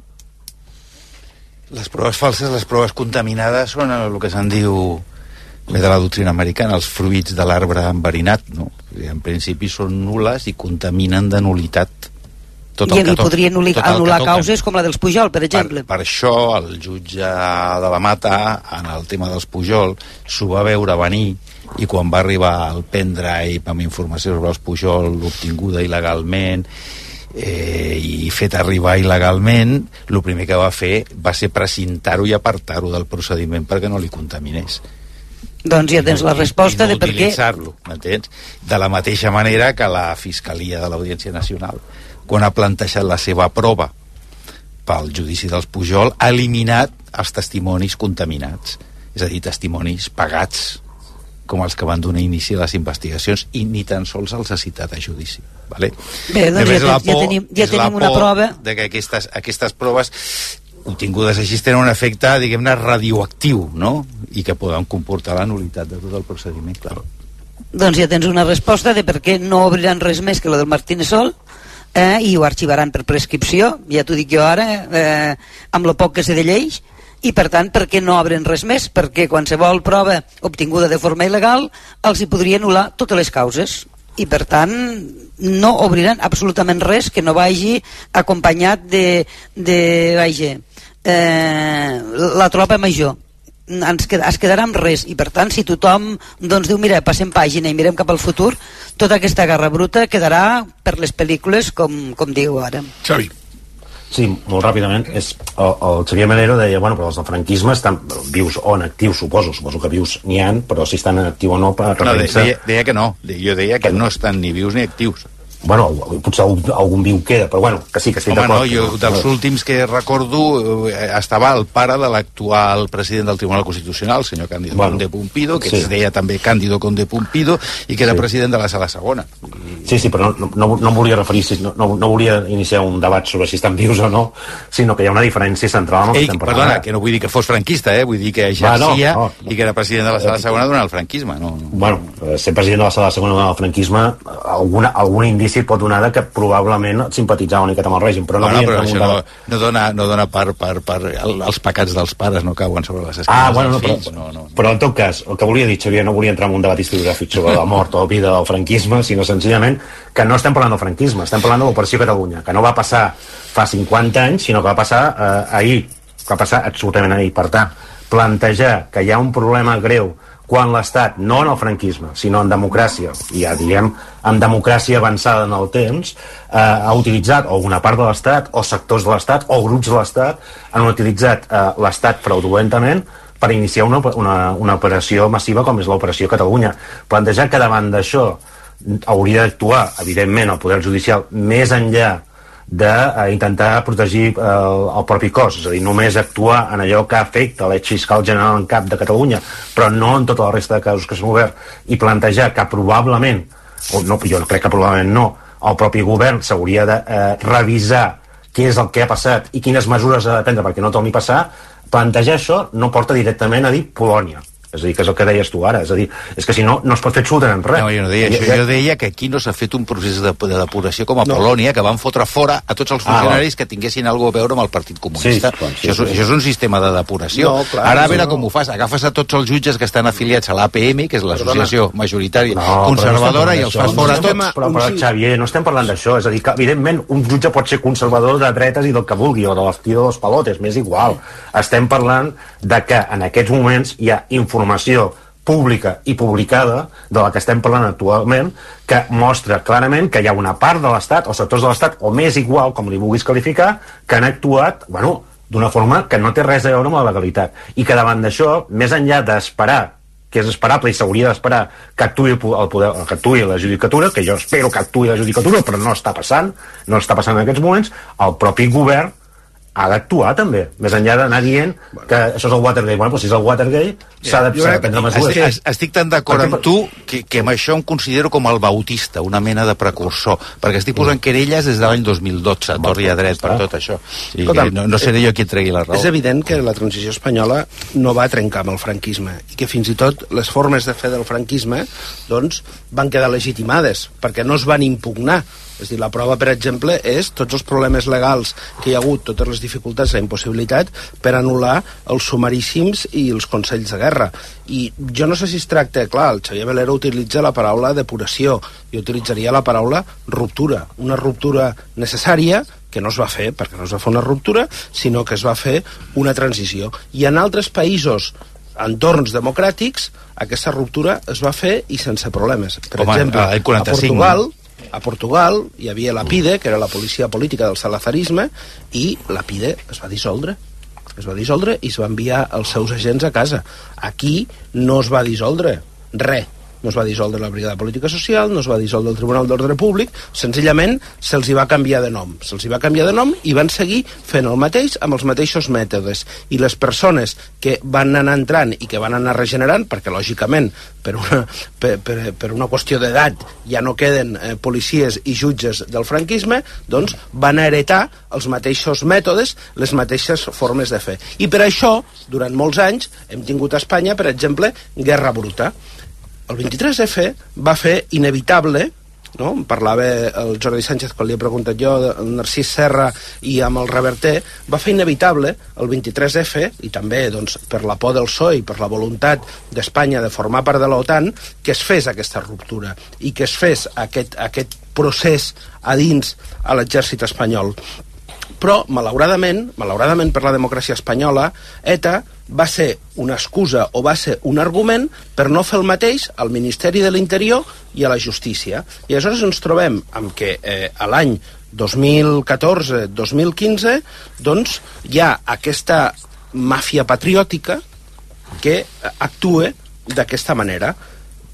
Les proves falses, les proves contaminades són el que se'n diu ve de la doctrina americana, els fruits de l'arbre enverinat, no? En principi són nules i contaminen de nulitat tot el I, que i podrien tot anul·lar que causes com la dels Pujol, per exemple. Per, per això el jutge de la Mata, en el tema dels Pujol, s'ho va veure venir, i quan va arribar el pendrive amb informació sobre els Pujol obtinguda il·legalment eh, i fet arribar il·legalment, el primer que va fer va ser precintar-ho i apartar-ho del procediment perquè no li contaminés. Doncs ja tens la resposta no de per què... utilitzar-lo, m'entens? De la mateixa manera que la Fiscalia de l'Audiència Nacional, quan ha plantejat la seva prova pel judici dels Pujol, ha eliminat els testimonis contaminats, és a dir, testimonis pagats, com els que van donar inici a les investigacions, i ni tan sols els ha citat a judici. Vale? Bé, doncs ja, ten, ja tenim, ja tenim una prova... de que aquestes, aquestes proves obtingudes així tenen un efecte, diguem-ne, radioactiu, no? I que poden comportar la nulitat de tot el procediment, clar. Doncs ja tens una resposta de per què no obriran res més que lo del Martínez Sol, eh, i ho arxivaran per prescripció, ja t'ho dic jo ara, eh, amb lo poc que sé de lleis, i per tant, per què no obren res més? Perquè qualsevol prova obtinguda de forma il·legal els hi podria anul·lar totes les causes, i per tant no obriran absolutament res que no vagi acompanyat de, de vaja, eh, la tropa major. Ens qued, es quedarà amb res, i per tant si tothom doncs diu mira, passem pàgina i mirem cap al futur, tota aquesta guerra bruta quedarà per les pel·lícules com, com diu ara. Xavi. Sí, molt ràpidament. És, el, el Xavier Melero deia, bueno, però els del franquisme estan vius o en actiu, suposo, suposo que vius n'hi han, però si estan en actiu o no, per no, deia, deia que no, jo deia que no estan ni vius ni actius. bueno, potser algun, algun viu queda, però bueno, que sí, que estic Home, d'acord. no, jo dels últims que recordo eh, estava el pare de l'actual president del Tribunal Constitucional, el senyor Cándido bueno, Conde Pumpido, que sí. es deia també Cándido Conde Pumpido, i que era sí. president de la Sala Segona. Sí, sí, però no, no, no em volia referir, no, no, no volia iniciar un debat sobre si estan vius o no, sinó que hi ha una diferència central amb el Ei, que estem parlant. Perdona, que no vull dir que fos franquista, eh? vull dir que exercia Va, no, no, no. i que era president de la Sala Segona durant el franquisme. No, no. Bueno, ser president de la Sala Segona durant el franquisme, alguna, algun indici pot donar de que probablement simpatitzava una miqueta amb el règim, però no bueno, però això no, no, dona, no dona per, per, per el, els pecats dels pares no cauen sobre les esquenes ah, bueno, no, dels fills. Però, no, no, no. però en tot cas, el que volia dir, Xavier, no volia entrar en un debat historiogràfic sobre la mort o la vida del franquisme, sinó senzillament que no estem parlant del franquisme, estem parlant de l'Operació Catalunya, que no va passar fa cinquanta anys, sinó que va passar eh, ahir, que va passar absolutament ahir. Per tant, plantejar que hi ha un problema greu quan l'Estat, no en el franquisme, sinó en democràcia, i ja diguem, en democràcia avançada en el temps, eh, ha utilitzat, o una part de l'Estat, o sectors de l'Estat, o grups de l'Estat, han utilitzat eh, l'Estat fraudulentament per iniciar una, una, una operació massiva com és l'Operació Catalunya. Plantejar que davant d'això hauria d'actuar, evidentment, el Poder Judicial, més enllà d'intentar protegir eh, el propi cos, és a dir, només actuar en allò que afecta l'exfiscal general en cap de Catalunya, però no en tota la resta de casos que s'han obert, i plantejar que probablement, o no, jo no crec que probablement no, el propi govern s'hauria de eh, revisar què és el que ha passat i quines mesures ha de prendre perquè no torni a passar. Plantejar això no porta directament a dir Polònia. És a dir, que és el que deies tu ara. És a dir, és que si no, no es pot fer absolutament res. No, jo no deia això. Jo deia que aquí no s'ha fet un procés de, de depuració com a no. Polònia, que van fotre fora a tots els funcionaris ah, que tinguessin alguna a veure amb el Partit Comunista. Sí, sí, això, sí, sí. Això és un sistema de depuració. No, clar, ara a veure no. com ho fas. Agafes a tots els jutges que estan afiliats a l'A P M, que és l'associació majoritària no, conservadora, no i els fas fora no tots. Però, però, Xavier, no estem parlant d'això. És a dir, que evidentment un jutge pot ser conservador de dretes i del que vulgui, o de l'estil dels palotes, m'és igual. Estem parlant de que en aquests moments hi ha informació pública i publicada, de la que estem parlant actualment, que mostra clarament que hi ha una part de l'Estat, o sectors de l'Estat, o més igual, com li vulguis qualificar, que han actuat, bueno, d'una forma que no té res a veure amb la legalitat. I que davant d'això, més enllà d'esperar, que és esperable i s'hauria d'esperar que actuï el poder, que actuï la judicatura, que jo espero que actuï la judicatura, però no està passant, no està passant en aquests moments, el propi govern ha d'actuar també, més enllà d'anar dient que això és el Watergate. Bueno, doncs si és el Watergate s'ha de, de prendre mesures. Estic, estic tan d'acord amb tu que, que amb això em considero com el bautista, una mena de precursor, perquè estic posant querelles des de l'any dos mil dotze, torri a dret per tot això. I no, no seré jo qui tregui la raó. És evident que la transició espanyola no va trencar amb el franquisme, i que fins i tot les formes de fer del franquisme doncs, van quedar legitimades, perquè no es van impugnar. És dir, la prova, per exemple, és tots els problemes legals que hi ha hagut, totes les dificultats, la impossibilitat per anul·lar els sumaríssims i els consells de guerra. I jo no sé si es tracta, clar, el Xavier Melero utilitza la paraula depuració, jo utilitzaria la paraula ruptura, una ruptura necessària que no es va fer, perquè no es va fer una ruptura, sinó que es va fer una transició. I en altres països, entorns democràtics, aquesta ruptura es va fer i sense problemes. Per Home, exemple, a Portugal... A Portugal hi havia la PIDE, que era la policia política del salazarisme, i la PIDE es va dissoldre. Es va dissoldre i es va enviar els seus agents a casa. Aquí no es va dissoldre res. No es va dissoldre la Brigada Política Social, no es va dissoldre el Tribunal d'Ordre Públic, senzillament se'ls hi va canviar de nom. Se'ls hi va canviar de nom i van seguir fent el mateix amb els mateixos mètodes. I les persones que van anar entrant i que van anar regenerant, perquè lògicament per una, per, per, per una qüestió d'edat ja no queden eh, policies i jutges del franquisme, doncs van heretar els mateixos mètodes, les mateixes formes de fer. I per això, durant molts anys, hem tingut a Espanya, per exemple, guerra bruta. El vint-i-tres efe va fer inevitable, no? En parlava el Jordi Sánchez quan li he preguntat jo, el Narcís Serra i amb el Reverter, va fer inevitable el vint-i-tres efe, i també doncs, per la por del P S O E i per la voluntat d'Espanya de formar part de l'OTAN, que es fes aquesta ruptura i que es fes aquest, aquest procés a dins a l'exèrcit espanyol. Però, malauradament, malauradament per la democràcia espanyola, ETA va ser una excusa o va ser un argument per no fer el mateix al Ministeri de l'Interior i a la Justícia. I aleshores ens trobem amb que eh, a l'any dos mil catorze dos mil quinze doncs hi ha aquesta màfia patriòtica que actua d'aquesta manera.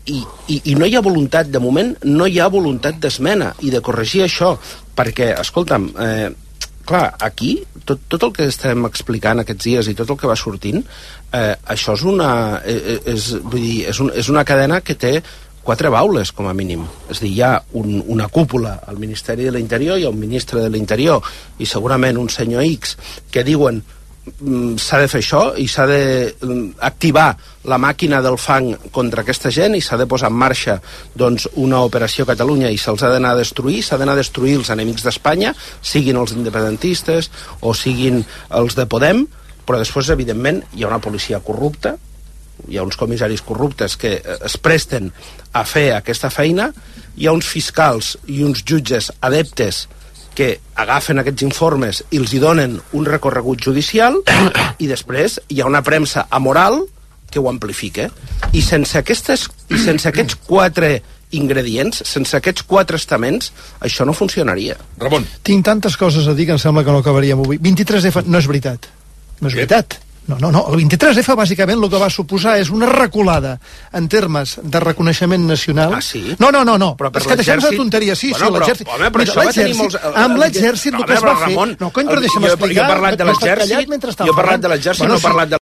i, i, i no hi ha voluntat, de moment, no hi ha voluntat d'esmena i de corregir això, perquè, escolta'm, eh, clar, aquí, tot, tot el que estem explicant aquests dies i tot el que va sortint, eh, això és una, eh, és, vull dir, és, un, és una cadena que té quatre baules, com a mínim. És a dir, hi ha un, una cúpula al Ministeri de l'Interior, hi ha un ministre de l'Interior i segurament un senyor X que diuen s'ha de fer això i s'ha d'activar la màquina del fang contra aquesta gent i s'ha de posar en marxa doncs, una operació Catalunya i se'ls ha d'anar a destruir, s'ha d'anar a destruir els enemics d'Espanya, siguin els independentistes o siguin els de Podem, però després, evidentment, hi ha una policia corrupta, hi ha uns comissaris corruptes que es presten a fer aquesta feina, hi ha uns fiscals i uns jutges adeptes que agafen aquests informes i els hi donen un recorregut judicial i després hi ha una premsa amoral que ho amplifica. I sense, aquestes, i sense aquests quatre ingredients, sense aquests quatre estaments, això no funcionaria. Ramon. Tinc tantes coses a dir que em sembla que no acabaríem avui. vint-i-tres F no és veritat. No és veritat. No, no, no. El vint-i-tres F, bàsicament, el que va suposar és una reculada en termes de reconeixement nacional. Ah, sí? No, no, no, no. Però per és que deixem la tonteria. Sí, bueno, sí, l'exèrcit. Home, però Mira, això va tenir molts... Amb l'exèrcit, no, el que es va Ramon, fer... No, cony, però deixa'm jo, explicar. Jo he parlat de l'exèrcit, jo he parlat de l'exèrcit, no he parlat de